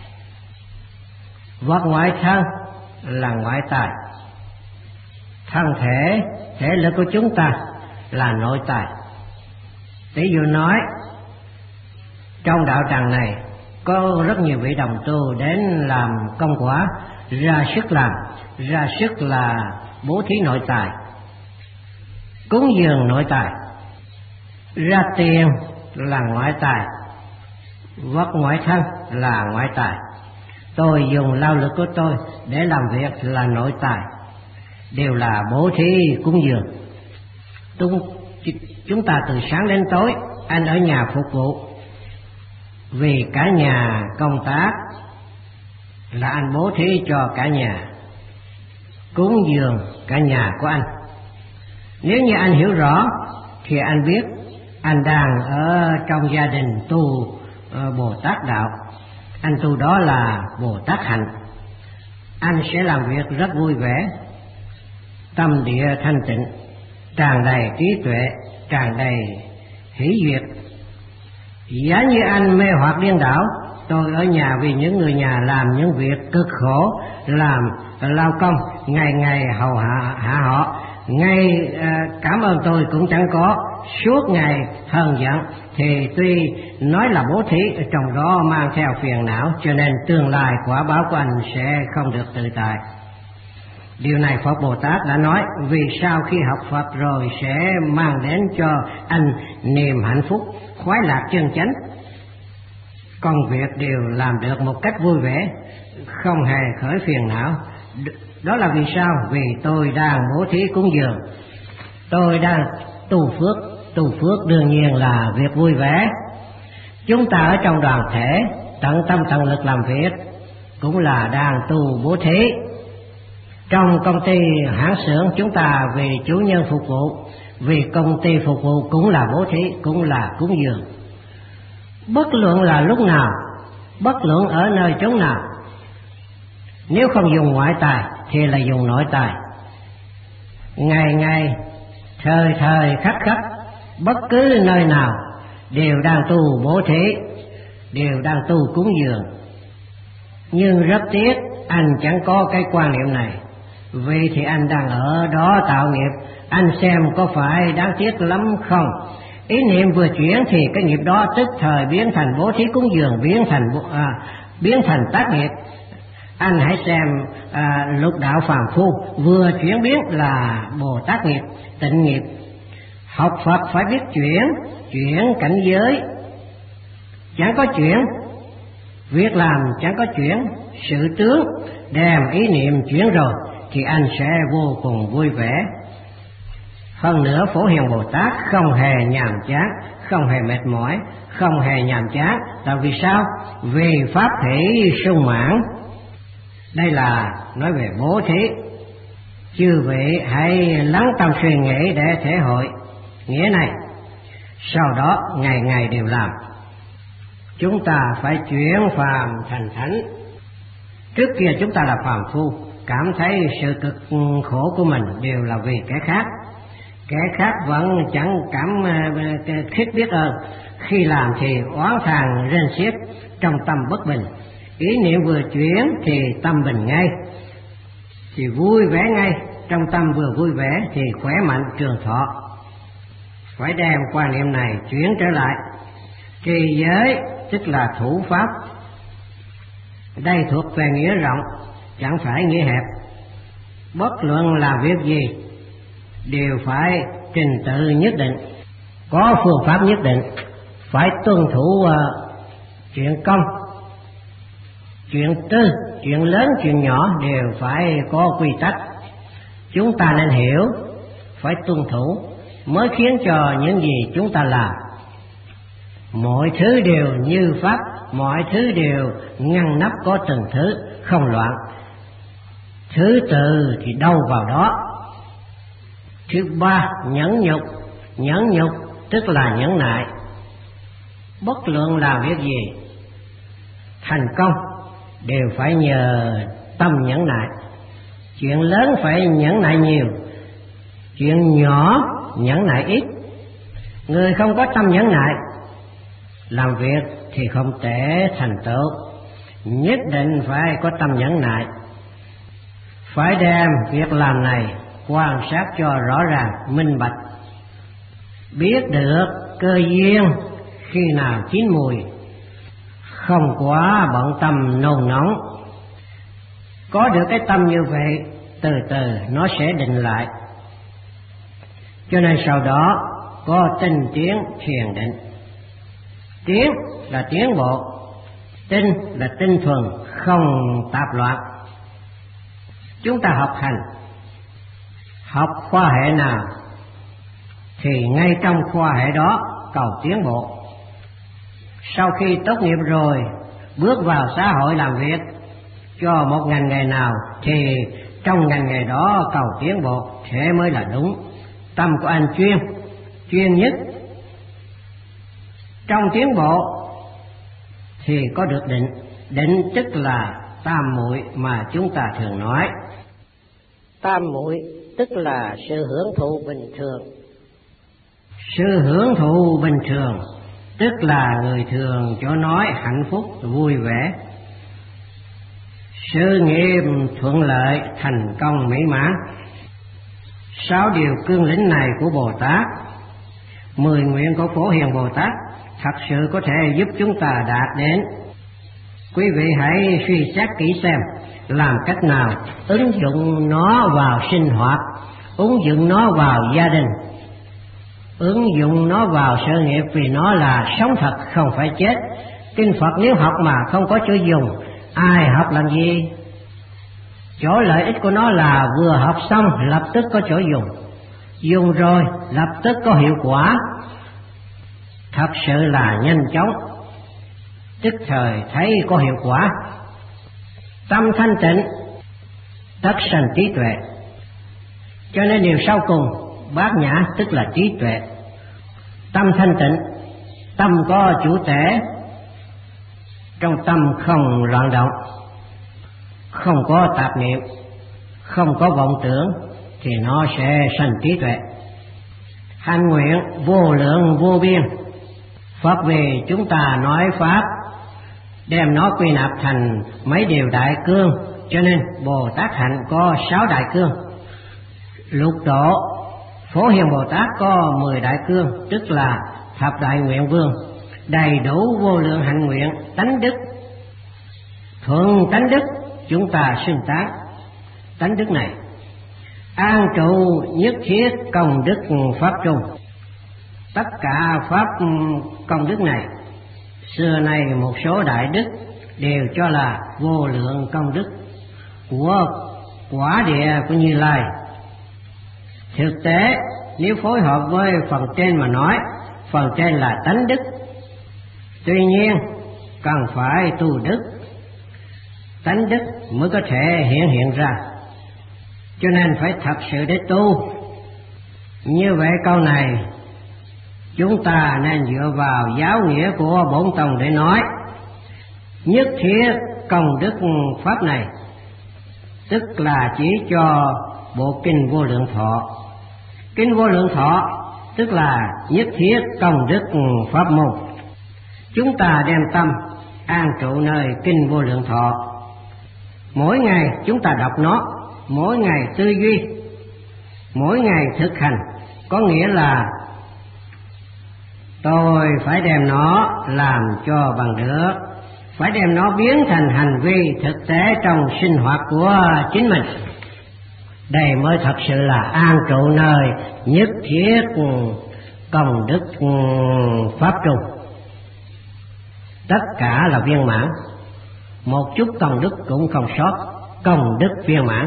Vật ngoại thân là ngoại tài, thân thể, thể lực của chúng ta là nội tài. Ví dụ nói, trong đạo tràng này có rất nhiều vị đồng tu đến làm công quả, ra sức làm, ra sức là bố thí nội tài, cúng dường nội tài, ra tiền là ngoại tài, vật ngoại thân là ngoại tài. Tôi dùng lao lực của tôi để làm việc là nội tài, đều là bố thí cúng dường. Chúng ta từ sáng đến tối, anh ở nhà phục vụ vì cả nhà công tác là anh bố thí cho cả nhà, cúng dường cả nhà của anh. Nếu như anh hiểu rõ thì anh biết anh đang ở trong gia đình tu Bồ Tát đạo, anh tu đó là Bồ Tát hạnh. Anh sẽ làm việc rất vui vẻ, tâm địa thanh tịnh, tràn đầy trí tuệ, tràn đầy hỷ duyệt. Giả như anh mê hoặc điên đảo, tôi ở nhà vì những người nhà làm những việc cực khổ, làm lao công, ngày ngày hầu hạ họ, ngay cảm ơn tôi cũng chẳng có, suốt ngày hờn giận, thì tuy nói là bố thí, trong đó mang theo phiền não, cho nên tương lai quả báo của anh sẽ không được tự tại. Điều này Phật Bồ Tát đã nói, vì sau khi học Phật rồi sẽ mang đến cho anh niềm hạnh phúc, khoái lạc chân chánh. Công việc đều làm được một cách vui vẻ, không hề khởi phiền não. Đó là vì sao? Vì tôi đang bố thí cúng dường, tôi đang tu phước. Tu phước đương nhiên là việc vui vẻ. Chúng ta ở trong đoàn thể tận tâm tận lực làm việc cũng là đang tu bố thí. Trong công ty hãng xưởng chúng ta vì chủ nhân phục vụ, vì công ty phục vụ cũng là bố thí, cũng là cúng dường. Bất luận là lúc nào, bất luận ở nơi chốn nào, nếu không dùng ngoại tài thì là dùng nội tài. Ngày ngày, thời thời khắc khắc, bất cứ nơi nào đều đang tu bố thí, đều đang tu cúng dường. Nhưng rất tiếc anh chẳng có cái quan niệm này. Vì thì anh đang ở đó tạo nghiệp, anh xem có phải đáng tiếc lắm không? Ý niệm vừa chuyển thì cái nghiệp đó tức thời biến thành bố thí cúng dường, biến thành tác nghiệp. Anh hãy xem lục đạo phàm phu vừa chuyển biến là Bồ Tát nghiệp, tịnh nghiệp. Học Phật phải biết chuyển cảnh giới, chẳng có chuyển, việc làm chẳng có chuyển, sự tướng đem ý niệm chuyển rồi thì anh sẽ vô cùng vui vẻ. Hơn nữa Phổ Hiền Bồ Tát không hề nhàm chán, không hề mệt mỏi, không hề nhàm chán. Là vì sao? Vì pháp thể sung mãn. Đây là nói về bố thí. Chư vị hãy lắng tâm suy nghĩ để thể hội nghĩa này, sau đó ngày ngày đều làm. Chúng ta phải chuyển phàm thành thánh. Trước kia chúng ta là phàm phu, cảm thấy sự cực khổ của mình đều là vì kẻ khác. Kẻ khác vẫn chẳng cảm thiết biết ơn, khi làm thì oán thàn rên xiết, trong tâm bất bình. Ý niệm vừa chuyển thì tâm bình ngay, thì vui vẻ ngay. Trong tâm vừa vui vẻ thì khỏe mạnh trường thọ. Phải đem quan niệm này chuyển trở lại. Trì giới tức là thủ pháp. Đây thuộc về nghĩa rộng, chẳng phải nghĩa hẹp. Bất luận làm việc gì đều phải trình tự nhất định, có phương pháp nhất định, phải tuân thủ chuyện công, chuyện tư, chuyện lớn, chuyện nhỏ đều phải có quy tắc. Chúng ta nên hiểu, phải tuân thủ mới khiến cho những gì chúng ta làm mọi thứ đều như pháp, mọi thứ đều ngăn nắp có từng thứ, không loạn. Thứ tự thì đâu vào đó. Thứ ba, nhẫn nhục. Nhẫn nhục tức là nhẫn nại. Bất luận làm việc gì thành công đều phải nhờ tâm nhẫn nại. Chuyện lớn phải nhẫn nại nhiều, chuyện nhỏ nhẫn nại ít. Người không có tâm nhẫn nại, làm việc thì không thể thành tựu. Nhất định phải có tâm nhẫn nại. Phải đem việc làm này quan sát cho rõ ràng, minh bạch, biết được cơ duyên khi nào chín mùi, không quá bận tâm nôn nóng. Có được cái tâm như vậy, từ từ nó sẽ định lại. Cho nên sau đó có tinh tiến thiền định. Tiến là tiến bộ, tinh là tinh thuần, không tạp loạn. Chúng ta học hành, học khoa hệ nào thì ngay trong khoa hệ đó cầu tiến bộ. Sau khi tốt nghiệp rồi, bước vào xã hội làm việc cho một ngành nghề nào thì trong ngành nghề đó cầu tiến bộ, thế mới là đúng. Tâm của anh chuyên nhất. Trong tiến bộ thì có được định. Định tức là tam muội mà chúng ta thường nói. Tam muội tức là sự hưởng thụ bình thường. Sự hưởng thụ bình thường tức là người thường cho nói hạnh phúc vui vẻ. Sự nghiệp thuận lợi, thành công mỹ mãn. 6 điều cương lĩnh này của Bồ Tát, 10 nguyện của Phổ Hiền Bồ Tát thật sự có thể giúp chúng ta đạt đến. Quý vị hãy suy xét kỹ xem làm cách nào ứng dụng nó vào sinh hoạt, ứng dụng nó vào gia đình, ứng dụng nó vào sự nghiệp, vì nó là sống thật không phải chết. Kinh Phật nếu học mà không có chỗ dùng, ai học làm gì? Chỗ lợi ích của nó là vừa học xong lập tức có chỗ dùng, dùng rồi lập tức có hiệu quả, thật sự là nhanh chóng, tức thời thấy có hiệu quả. Tâm thanh tịnh tất sanh trí tuệ. Cho nên điều sau cùng bát nhã tức là trí tuệ. Tâm thanh tịnh, tâm có chủ thể, trong tâm không loạn động, không có tạp niệm, không có vọng tưởng thì nó sẽ sanh trí tuệ. Hành nguyện vô lượng vô biên. Pháp vì chúng ta nói pháp, đem nó quy nạp thành mấy điều đại cương, cho nên Bồ Tát hạnh có 6 đại cương. Lục độ Phổ Hiền Bồ Tát có 10 đại cương, tức là thập đại nguyện vương, đầy đủ vô lượng hạnh nguyện, tánh đức. Thuận tánh đức chúng ta xưng tán. Tánh đức này an trụ nhất thiết công đức pháp trung. Tất cả pháp công đức này xưa nay một số đại đức đều cho là vô lượng công đức của quả địa của Như Lai. Thực tế, nếu phối hợp với phần trên mà nói, phần trên là tánh đức. Tuy nhiên, cần phải tu đức, tánh đức mới có thể hiện ra. Cho nên phải thật sự để tu. Như vậy câu này chúng ta nên dựa vào giáo nghĩa của Bổn Tông để nói. Nhất thiết công đức pháp này tức là chỉ cho bộ kinh Vô Lượng Thọ. Kinh Vô Lượng Thọ tức là nhất thiết công đức pháp môn. Chúng ta đem tâm an trụ nơi kinh Vô Lượng Thọ. Mỗi ngày chúng ta đọc nó, mỗi ngày tư duy, mỗi ngày thực hành. Có nghĩa là tôi phải đem nó làm cho bằng được, phải đem nó biến thành hành vi thực tế trong sinh hoạt của chính mình. Đây mới thật sự là an trụ nơi nhất thiết công đức pháp trung. Tất cả là viên mãn, một chút công đức cũng không sót, công đức viên mãn.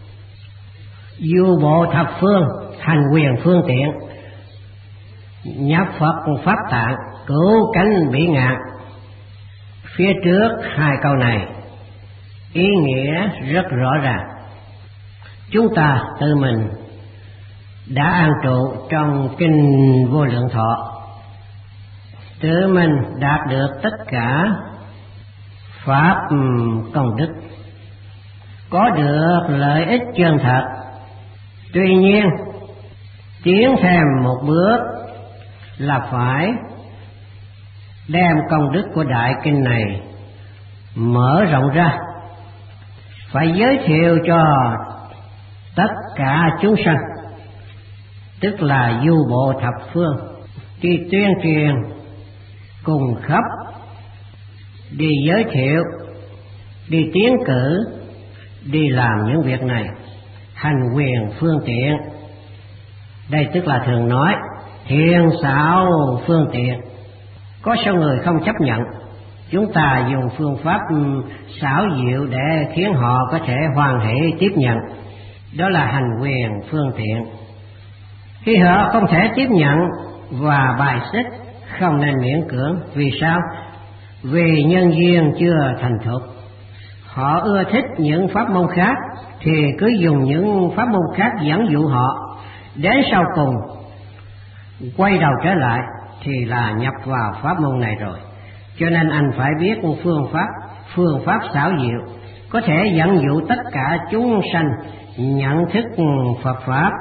Du bộ thập phương, thành quyền phương tiện, nhập Phật pháp tạng, cứu cánh bỉ ngạn. Phía trước hai câu này ý nghĩa rất rõ ràng. Chúng ta tự mình đã an trụ trong kinh Vô Lượng Thọ, tự mình đạt được tất cả pháp công đức, có được lợi ích chân thật. Tuy nhiên, tiến thêm một bước là phải đem công đức của đại kinh này mở rộng ra, phải giới thiệu cho tất cả chúng sanh, tức là du bộ thập phương, đi tuyên truyền cùng khắp, đi giới thiệu, đi tiến cử, đi làm những việc này, hành quyền phương tiện. Đây tức là thường nói thiện xảo phương tiện. Có số người không chấp nhận, chúng ta dùng phương pháp xảo diệu để khiến họ có thể hoan hỷ tiếp nhận. Đó là hành quyền phương tiện. Khi họ không thể tiếp nhận và bài xích, không nên miễn cưỡng. Vì sao? Vì nhân duyên chưa thành thục. Họ ưa thích những pháp môn khác thì cứ dùng những pháp môn khác dẫn dụ họ, đến sau cùng quay đầu trở lại thì là nhập vào pháp môn này rồi. Cho nên anh phải biết phương pháp xảo diệu có thể dẫn dụ tất cả chúng sanh nhận thức Phật pháp,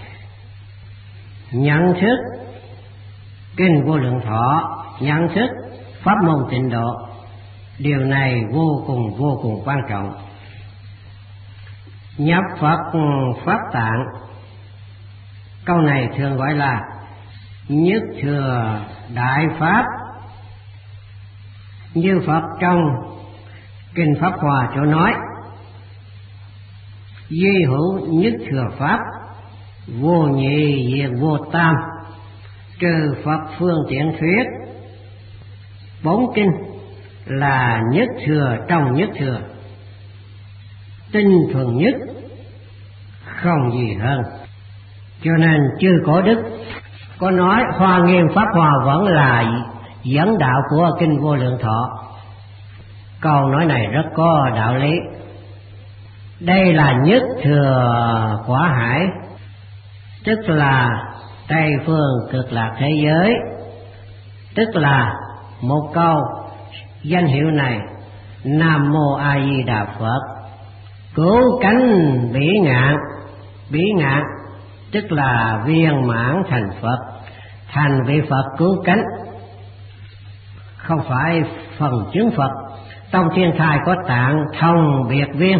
nhận thức kinh Vô Lượng Thọ, nhận thức pháp môn Tịnh Độ. Điều này vô cùng quan trọng. Nhập Phật pháp tạng, câu này thường gọi là nhất thừa đại pháp. Như Phật trong kinh Pháp Hòa chỗ nói: duy hữu nhất thừa pháp, vô nhị diệt vô tam, trừ Phật phương tiện thuyết. Bốn kinh là nhất thừa trong nhất thừa, tinh thuần nhất, không gì hơn. Cho nên chư Cổ Đức có nói Hoa Nghiêm Pháp Hòa vẫn là dẫn đạo của kinh Vô Lượng Thọ. Câu nói này rất có đạo lý. Đây là nhất thừa quả hải, tức là Tây phương cực lạc thế giới, tức là một câu danh hiệu này: Nam Mô A Di Đà Phật, cứu cánh bỉ ngạn. Bỉ ngạn tức là viên mãn thành Phật, thành vị Phật cứu cánh, không phải phần chứng Phật. Tông Thiên Thai có tạng thông biệt viên,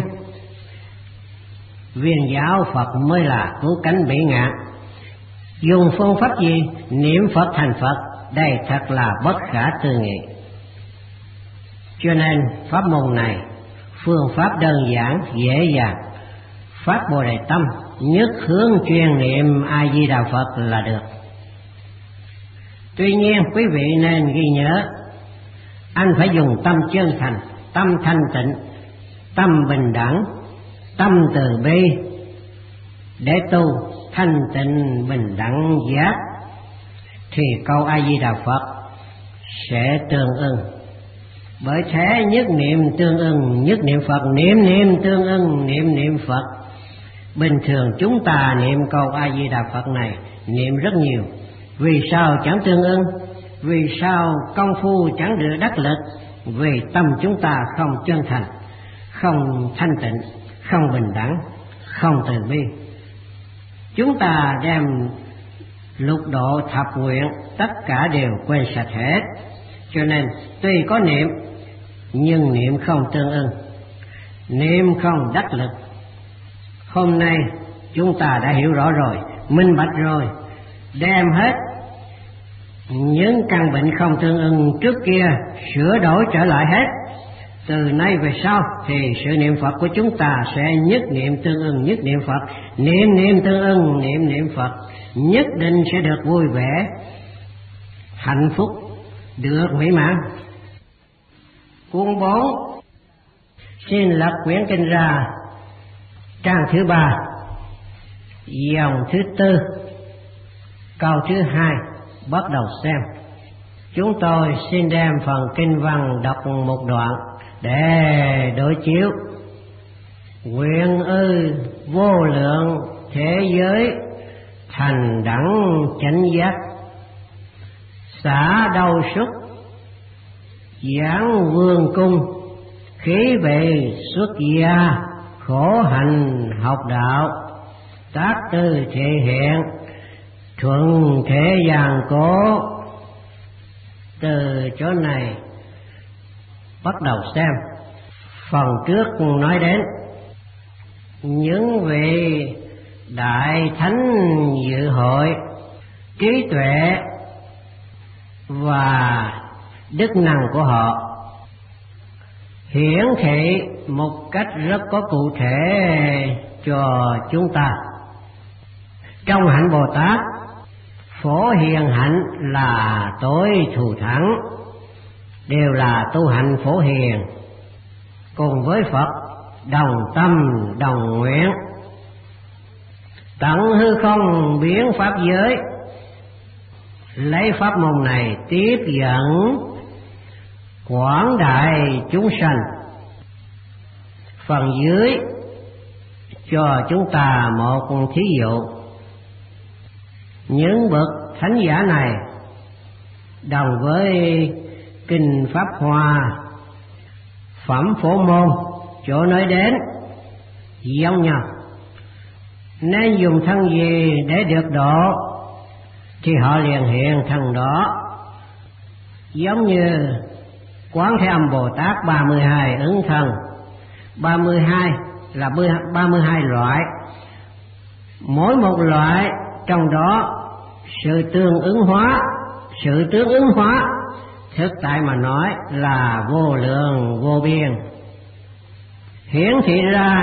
viên giáo Phật mới là cứu cánh bỉ ngạn. Dùng phương pháp gì? Niệm Phật thành Phật. Đây thật là bất khả tư nghị. Cho nên pháp môn này phương pháp đơn giản dễ dàng, phát Bồ Đề tâm, nhất hướng chuyên niệm A Di Đà Phật là được. Tuy nhiên quý vị nên ghi nhớ, anh phải dùng tâm chân thành, tâm thanh tịnh, tâm bình đẳng tâm từ bi để tu thanh tịnh bình đẳng giác, thì câu A Di Đà Phật sẽ tương ưng. Bởi thế nhất niệm tương ưng nhất niệm Phật, niệm niệm tương ưng niệm niệm Phật. Bình thường chúng ta niệm câu A Di Đà Phật này niệm rất nhiều. Vì sao chẳng tương ưng? Vì sao công phu chẳng được đắc lực? Vì tâm chúng ta không chân thành, không thanh tịnh, không bình đẳng, không từ bi. Chúng ta đem lục độ thập nguyện tất cả đều quên sạch hết. Cho nên tuy có niệm nhưng niệm không tương ưng, niệm không đắc lực. Hôm nay chúng ta đã hiểu rõ rồi, minh bạch rồi, đem hết những căn bệnh không tương ưng trước kia sửa đổi trở lại hết. Từ nay về sau thì sự niệm Phật của chúng ta sẽ nhất niệm tương ưng nhất niệm Phật, niệm niệm tương ưng niệm niệm Phật, nhất định sẽ được vui vẻ, hạnh phúc, được mỹ mãn. Cuốn 4 xin lật quyển kinh ra, trang thứ 3, dòng thứ 4, câu thứ 2, bắt đầu xem. Chúng tôi xin đem phần kinh văn đọc một đoạn để đối chiếu. Nguyện ư vô lượng thế giới thành đẳng chánh giác, xả đau súc giảng vương cung, khí về xuất gia khổ hành học đạo, tác tư thể hiện thuận thế gian cố. Từ chỗ này bắt đầu xem. Phần trước nói đến những vị đại thánh dự hội, trí tuệ và đức năng của họ hiển thị một cách rất có cụ thể cho chúng ta. Trong hạnh Bồ Tát, phổ hiền hạnh là tối thù thắng, đều là tu hành phổ hiền, cùng với Phật đồng tâm đồng nguyện, tận hư không biến pháp giới, lấy pháp môn này tiếp dẫn quảng đại chúng sanh. Phần dưới cho chúng ta một thí dụ. Những bậc thánh giả này đồng với kinh Pháp Hoa, phẩm Phổ Môn chỗ nói đến giống nhau. Nên dùng thân gì để được độ thì họ liền hiện thân đó. Giống như Quán Thế Âm Bồ Tát 32 ứng thân, 32 là 32 loại, mỗi một loại trong đó sự tương ứng hóa thực tại mà nói là vô lượng vô biên, hiển thị ra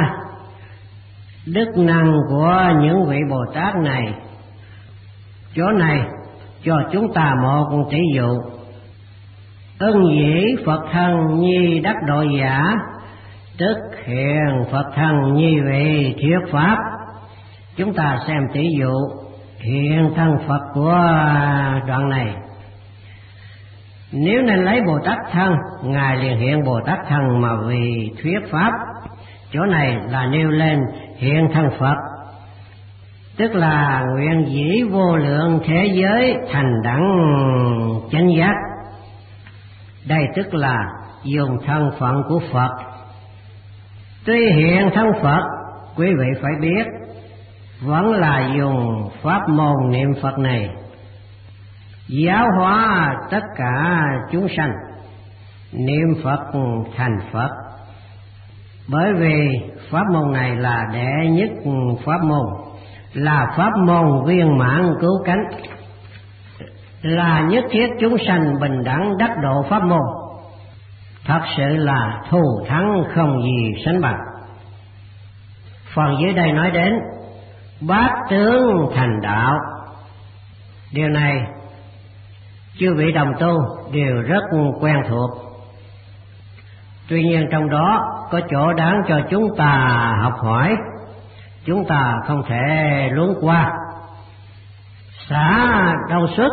đức năng của những vị Bồ Tát này. Chỗ này cho chúng ta một tỷ dụ. Ưng dĩ Phật thân nhi đắc độ giả, tức hiện Phật thân nhi vị thuyết pháp. Chúng ta xem tỷ dụ hiện thân Phật của đoạn này. Nếu nên lấy Bồ Tát thân, Ngài liền hiện Bồ Tát thân mà vì thuyết pháp. Chỗ này là nêu lên hiện thân Phật, tức là nguyện dĩ vô lượng thế giới thành đẳng chánh giác. Đây tức là dùng thân phận của Phật. Tuy hiện thân Phật, quý vị phải biết, vẫn là dùng pháp môn niệm Phật này giáo hóa tất cả chúng sanh, niệm Phật thành Phật. Bởi vì pháp môn này là đệ nhất pháp môn, là pháp môn viên mãn cứu cánh, là nhất thiết chúng sanh bình đẳng đắc độ pháp môn, thật sự là thù thắng không gì sánh bằng. Phần dưới đây nói đến bát tướng thành đạo. Điều này chư vị đồng tu đều rất quen thuộc. Tuy nhiên trong đó có chỗ đáng cho chúng ta học hỏi, chúng ta không thể luống qua. Xả đau xuất,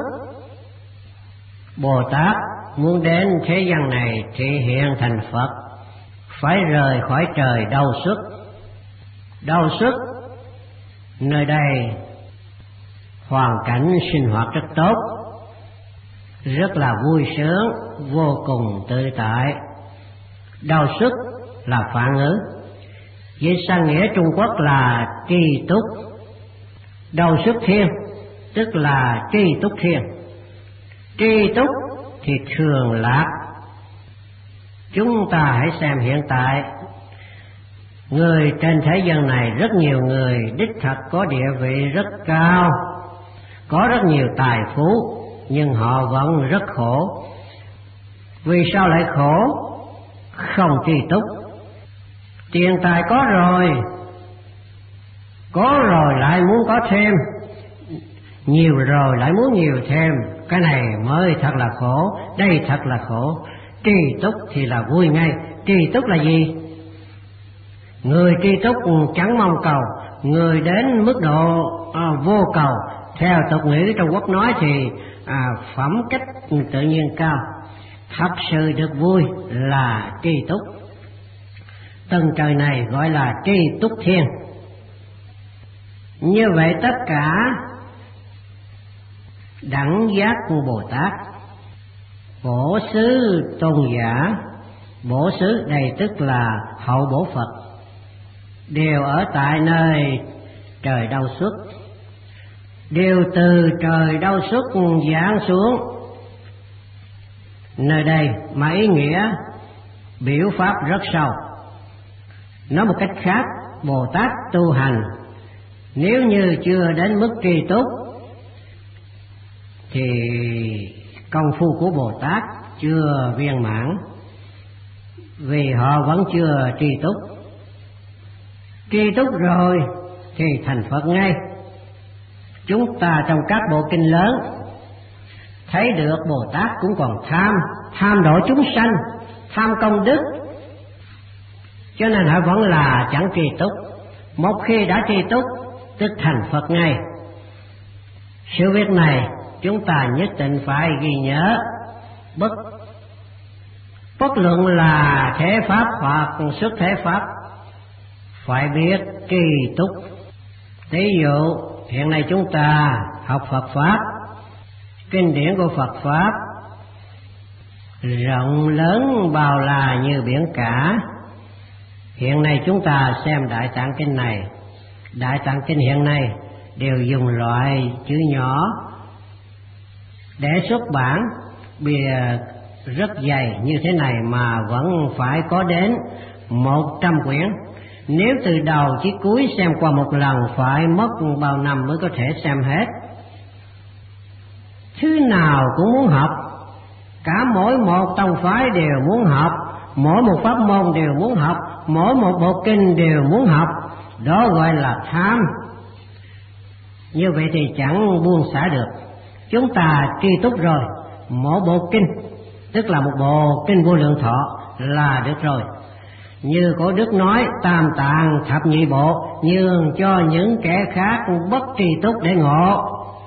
Bồ Tát muốn đến thế gian này thể hiện thành Phật, phải rời khỏi trời đau xuất. Đau xuất, nơi đây hoàn cảnh sinh hoạt rất tốt, rất là vui sướng, vô cùng tự tại. Đau xuất là phạn ngữ, dịch sang nghĩa Trung Quốc là tri túc. Đau xuất thiên tức là tri túc thiên. Tri túc thì thường lạc. Chúng ta hãy xem hiện tại, người trên thế gian này rất nhiều người đích thật có địa vị rất cao, có rất nhiều tài phú, nhưng họ vẫn rất khổ. Vì sao lại khổ? Không tri túc. Tiền tài có rồi lại muốn có thêm, nhiều rồi lại muốn nhiều thêm. Cái này mới thật là khổ, đây thật là khổ. Tri túc thì là vui ngay. Tri túc là gì? Người tri túc chẳng mong cầu, người đến mức độ vô cầu. Theo tục ngữ Trung Quốc nói thì phẩm cách tự nhiên cao, thật sự được vui là tri túc. Tầng trời này gọi là tri túc thiên. Như vậy tất cả đẳng giác của Bồ Tát, bổ xứ tôn giả, bổ xứ đây tức là hậu bổ Phật, đều ở tại nơi trời đau xuất, đều từ trời đau xuất giáng xuống nơi đây, mà ý nghĩa biểu pháp rất sâu. Nói một cách khác, Bồ Tát tu hành nếu như chưa đến mức tri túc thì công phu của Bồ Tát chưa viên mãn, vì họ vẫn chưa tri túc. Tri túc rồi thì thành Phật ngay. Chúng ta trong các bộ kinh lớn thấy được Bồ Tát cũng còn tham độ chúng sanh, tham công đức, cho nên họ vẫn là chẳng tri túc. Một khi đã tri túc tức thành Phật ngay. Sự việc này chúng ta nhất định phải ghi nhớ. Bất luận là thể pháp hoặc xuất thể pháp, phải biết tri túc. Ví dụ hiện nay chúng ta học Phật Pháp, kinh điển của Phật Pháp rộng lớn bao la như biển cả. Hiện nay chúng ta xem Đại Tạng Kinh này, Đại Tạng Kinh hiện nay đều dùng loại chữ nhỏ để xuất bản, bìa rất dày như thế này mà vẫn phải có đến 100 quyển. Nếu từ đầu chí cuối xem qua một lần phải mất bao năm mới có thể xem hết. Thứ nào cũng muốn học, cả mỗi một tông phái đều muốn học, mỗi một pháp môn đều muốn học, mỗi một bộ kinh đều muốn học. Đó gọi là tham. Như vậy thì chẳng buông xả được. Chúng ta tri túc rồi, mỗi bộ kinh tức là một bộ kinh Vô Lượng Thọ là được rồi. Như Cổ Đức nói, tam tạng thập nhị bộ nhường cho những kẻ khác bất tri túc để ngộ,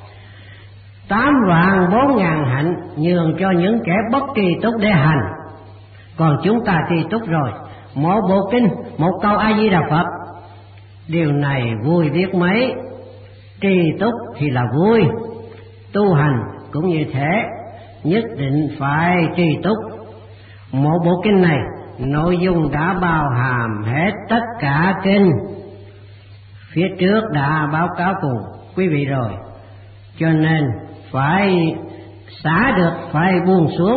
8.400.000 hạnh nhường cho những kẻ bất tri túc để hành. Còn chúng ta tri túc rồi, mỗi bộ kinh một câu A Di Đà Phật. Điều này vui biết mấy. Tri túc thì là vui, tu hành cũng như thế, nhất định phải tri túc. Một bộ kinh này nội dung đã bao hàm hết tất cả kinh, phía trước đã báo cáo cùng quý vị rồi, cho nên phải xả được, phải buông xuống.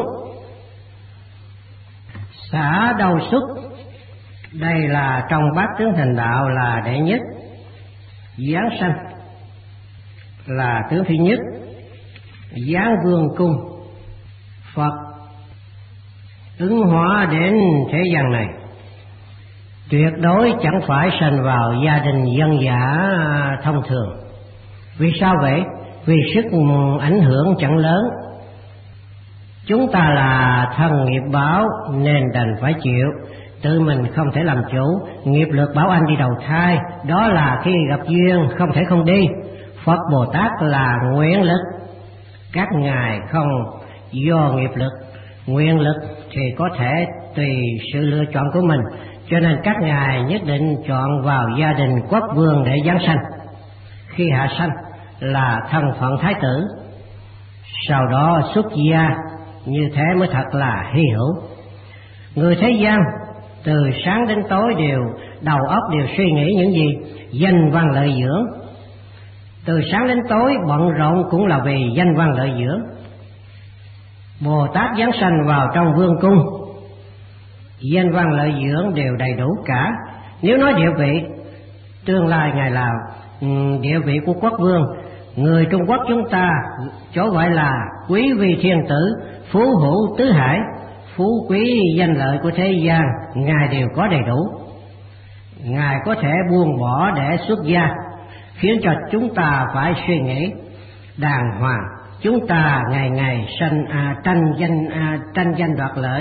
Xả đau xuất, đây là trong bát tướng thành đạo là đệ nhất. Giáng sanh là tướng thứ nhất. Giáng vương cung, Phật ứng hóa đến thế gian này, tuyệt đối chẳng phải sanh vào gia đình dân dã thông thường. Vì sao vậy? Vì sức ảnh hưởng chẳng lớn. Chúng ta là thân nghiệp báo nên đành phải chịu. tự mình không thể làm chủ, nghiệp lực bảo anh đi đầu thai, đó là khi gặp duyên không thể không đi. Phật Bồ Tát là nguyện lực, các ngài không do nghiệp lực. Nguyện lực thì có thể tùy sự lựa chọn của mình, cho nên các ngài nhất định chọn vào gia đình quốc vương để giáng sanh. Khi hạ sanh là thân phận thái tử, sau đó xuất gia, như thế mới thật là hy hữu. Người thế gian từ sáng đến tối đầu óc đều suy nghĩ những gì? Danh văn lợi dưỡng. Từ sáng đến tối bận rộn cũng là vì danh văn lợi dưỡng. Bồ Tát giáng sanh vào trong vương cung, danh văn lợi dưỡng đều đầy đủ cả. Nếu nói địa vị, tương lai ngài là địa vị của quốc vương. Người Trung Quốc chúng ta chỗ gọi là quý vi thiên tử, phú hữu tứ hải, phú quý danh lợi của thế gian, ngài đều có đầy đủ. Ngài có thể buông bỏ để xuất gia, khiến cho chúng ta phải suy nghĩ đàng hoàng. Chúng ta ngày ngày tranh danh đoạt lợi,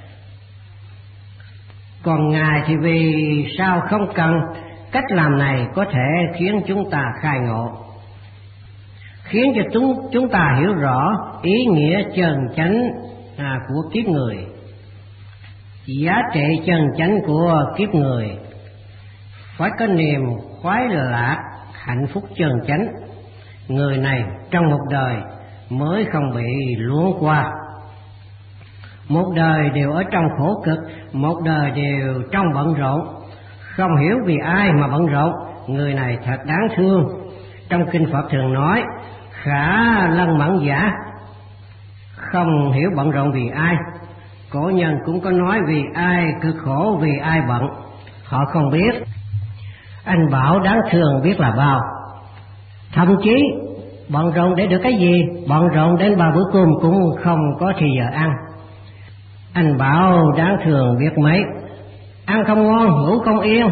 còn ngài thì vì sao không cần? Cách làm này có thể khiến chúng ta khai ngộ, khiến cho chúng ta hiểu rõ ý nghĩa chân chánh của kiếp người, giá trị chân chánh của kiếp người. Phải có niềm khoái lạc, hạnh phúc chân chánh, người này trong một đời mới không bị luống qua. Một đời đều ở trong khổ cực, một đời đều trong bận rộn, không hiểu vì ai mà bận rộn, người này thật đáng thương. Trong kinh Phật thường nói khả lân mẫn giả, không hiểu bận rộn vì ai. Cổ nhân cũng có nói vì ai cực khổ, vì ai bận, họ không biết. Anh Bảo đáng thương biết là bao. Thậm chí bận rộn để được cái gì? Bận rộn đến 3 bữa cơm cũng không có thì giờ ăn. Anh Bảo đáng thương biết mấy, ăn không ngon, ngủ không yên,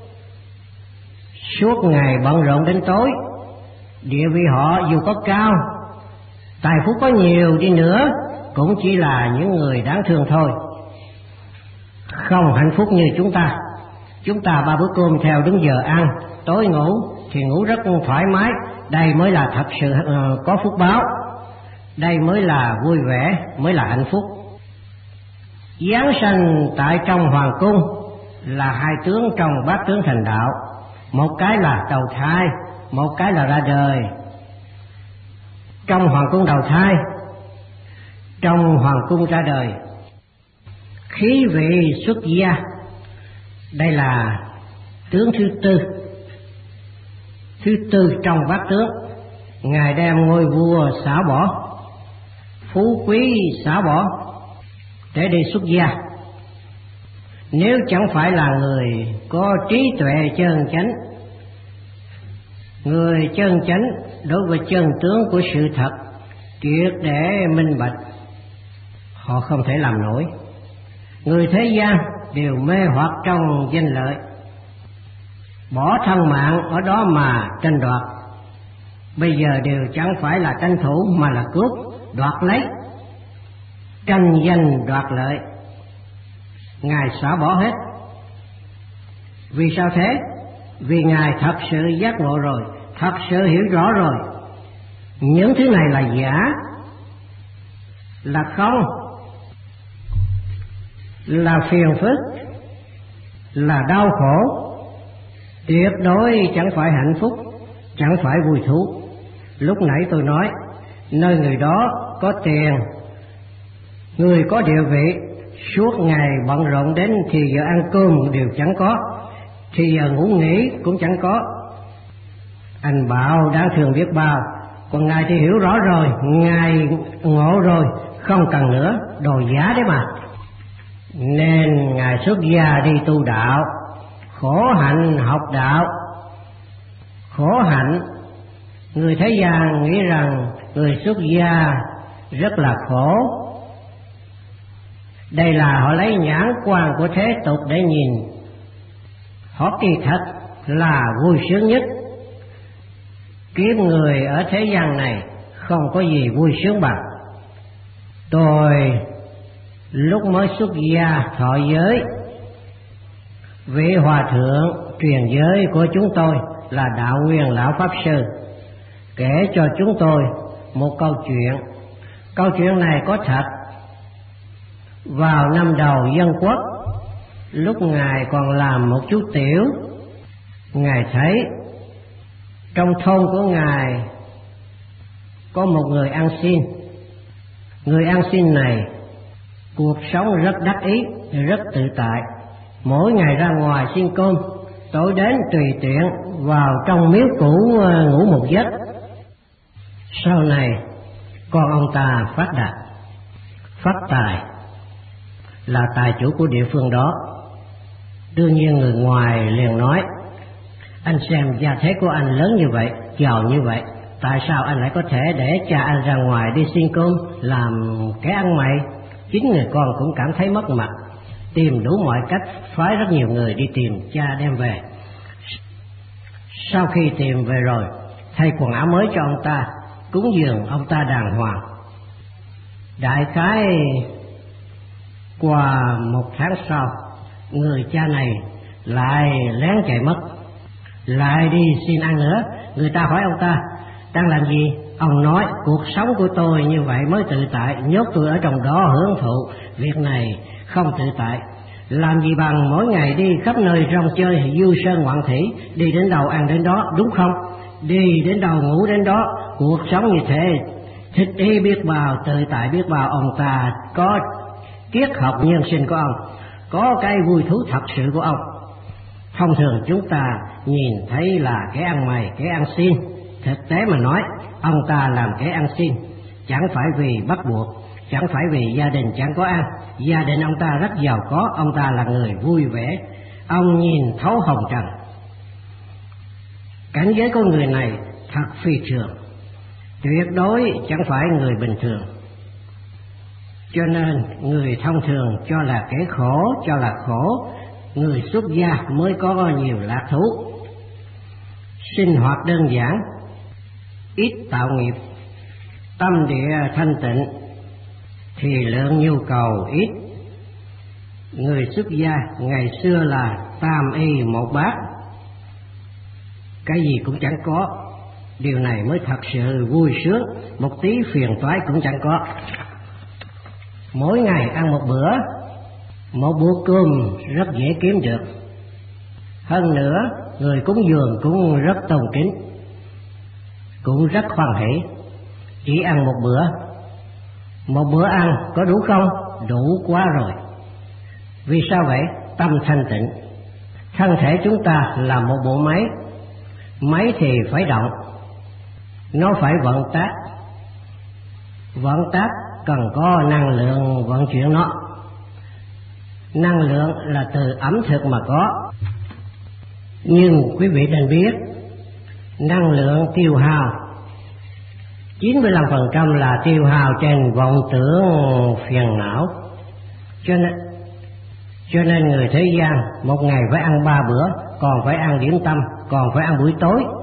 suốt ngày bận rộn đến tối. Địa vị họ dù có cao, tài phú có nhiều đi nữa, cũng chỉ là những người đáng thương thôi, không hạnh phúc như chúng ta. Chúng ta 3 bữa cơm theo đúng giờ ăn, tối ngủ thì ngủ rất thoải mái. Đây mới là thật sự có phúc báo, đây mới là vui vẻ, mới là hạnh phúc. Giáng sanh tại trong hoàng cung là 2 tướng trong bát tướng thành đạo, một cái là đầu thai, một cái là ra đời. Trong hoàng cung đầu thai, trong hoàng cung ra đời, khí vị xuất gia, đây là tướng thứ tư trong bát tướng. Ngài đem ngôi vua xả bỏ, phú quý xả bỏ để đi xuất gia. Nếu chẳng phải là người có trí tuệ chân chánh, người chân chánh đối với chân tướng của sự thật triệt để minh bạch, họ không thể làm nổi. Người thế gian đều mê hoặc trong danh lợi, bỏ thân mạng ở đó mà tranh đoạt. Bây giờ đều chẳng phải là tranh thủ mà là cướp, đoạt lấy, tranh danh đoạt lợi. Ngài xả bỏ hết. Vì sao thế? Vì Ngài thật sự giác ngộ rồi, thật sự hiểu rõ rồi. Những thứ này là giả, là không, là phiền phức, là đau khổ, tuyệt đối chẳng phải hạnh phúc, chẳng phải vui thú. Lúc nãy tôi nói, nơi người đó có tiền, người có địa vị, suốt ngày bận rộn đến thì giờ ăn cơm đều chẳng có, thì giờ ngủ nghỉ cũng chẳng có. Anh Bảo đáng thương biết bao, còn Ngài thì hiểu rõ rồi, Ngài ngộ rồi, không cần nữa, đồ giả đấy mà. Nên Ngài xuất gia đi tu đạo, khổ hạnh học đạo. Khổ hạnh, người thế gian nghĩ rằng người xuất gia rất là khổ. Đây là họ lấy nhãn quan của thế tục để nhìn. Họ kỳ thật là vui sướng nhất. Kiếp người ở thế gian này không có gì vui sướng bằng. Tôi lúc mới xuất gia thọ giới Vị hòa thượng truyền giới của chúng tôi là Đạo Nguyên Lão Pháp Sư kể cho chúng tôi một câu chuyện. Câu chuyện này có thật. Vào năm đầu dân quốc, lúc Ngài còn làm một chú tiểu, Ngài thấy trong thôn của Ngài có một người ăn xin. Người ăn xin này cuộc sống rất đắc ý, rất tự tại. Mỗi ngày ra ngoài xin cơm, tối đến tùy tiện vào trong miếu cũ ngủ một giấc. Sau này con ông ta phát đạt, phát tài, là tài chủ của địa phương đó. Đương nhiên người ngoài liền nói: anh xem gia thế của anh lớn như vậy, giàu như vậy, tại sao anh lại có thể để cha anh ra ngoài đi xin cơm làm kẻ ăn mày? Chính người con cũng cảm thấy mất mặt, tìm đủ mọi cách phái rất nhiều người đi tìm cha đem về. Sau khi tìm về rồi, thay quần áo mới cho ông ta, cúng dường ông ta đàng hoàng. Đại khái qua một tháng sau, người cha này lại lén chạy mất, lại đi xin ăn nữa. Người ta hỏi ông ta đang làm gì? Ông nói cuộc sống của tôi như vậy mới tự tại, nhốt tôi ở trong đó hưởng thụ. Việc này không tự tại, làm gì bằng mỗi ngày đi khắp nơi rong chơi du sơn ngoạn thủy, đi đến đâu ăn đến đó, đúng không? Đi đến đâu ngủ đến đó, cuộc sống như thế thích ý biết bao, tự tại biết bao. Ông ta có triết học nhân sinh của ông, có cái vui thú thật sự của ông. Thông thường chúng ta nhìn thấy là kẻ ăn mày, kẻ ăn xin. Thực tế mà nói, ông ta làm kẻ ăn xin chẳng phải vì bắt buộc, chẳng phải vì gia đình chẳng có ăn. Gia đình ông ta rất giàu có, ông ta là người vui vẻ, ông nhìn thấu hồng trần. Cảnh giới của người này thật phi thường, tuyệt đối chẳng phải người bình thường. Cho nên người thông thường cho là kẻ khổ, cho là khổ. Người xuất gia mới có nhiều lạc thú. Sinh hoạt đơn giản, ít tạo nghiệp, tâm địa thanh tịnh, thì lượng nhu cầu ít. Người xuất gia ngày xưa là tam y một bát, cái gì cũng chẳng có. Điều này mới thật sự vui sướng, một tí phiền toái cũng chẳng có. Mỗi ngày ăn một bữa, một bữa cơm rất dễ kiếm được. Hơn nữa, người cúng dường cũng rất tôn kính, cũng rất hoan hỷ. Chỉ ăn một bữa ăn có đủ không? Đủ quá rồi. Vì sao vậy? Tâm thanh tịnh. Thân thể chúng ta là một bộ máy, máy thì phải động, nó phải vận tác. Vận tác cần có năng lượng vận chuyển nó. Năng lượng là từ ẩm thực mà có. Nhưng quý vị nên biết, năng lượng tiêu hao 95% là tiêu hao trên vọng tưởng phiền não. Cho nên người thế gian một ngày phải ăn 3 bữa, còn phải ăn điểm tâm, còn phải ăn buổi tối.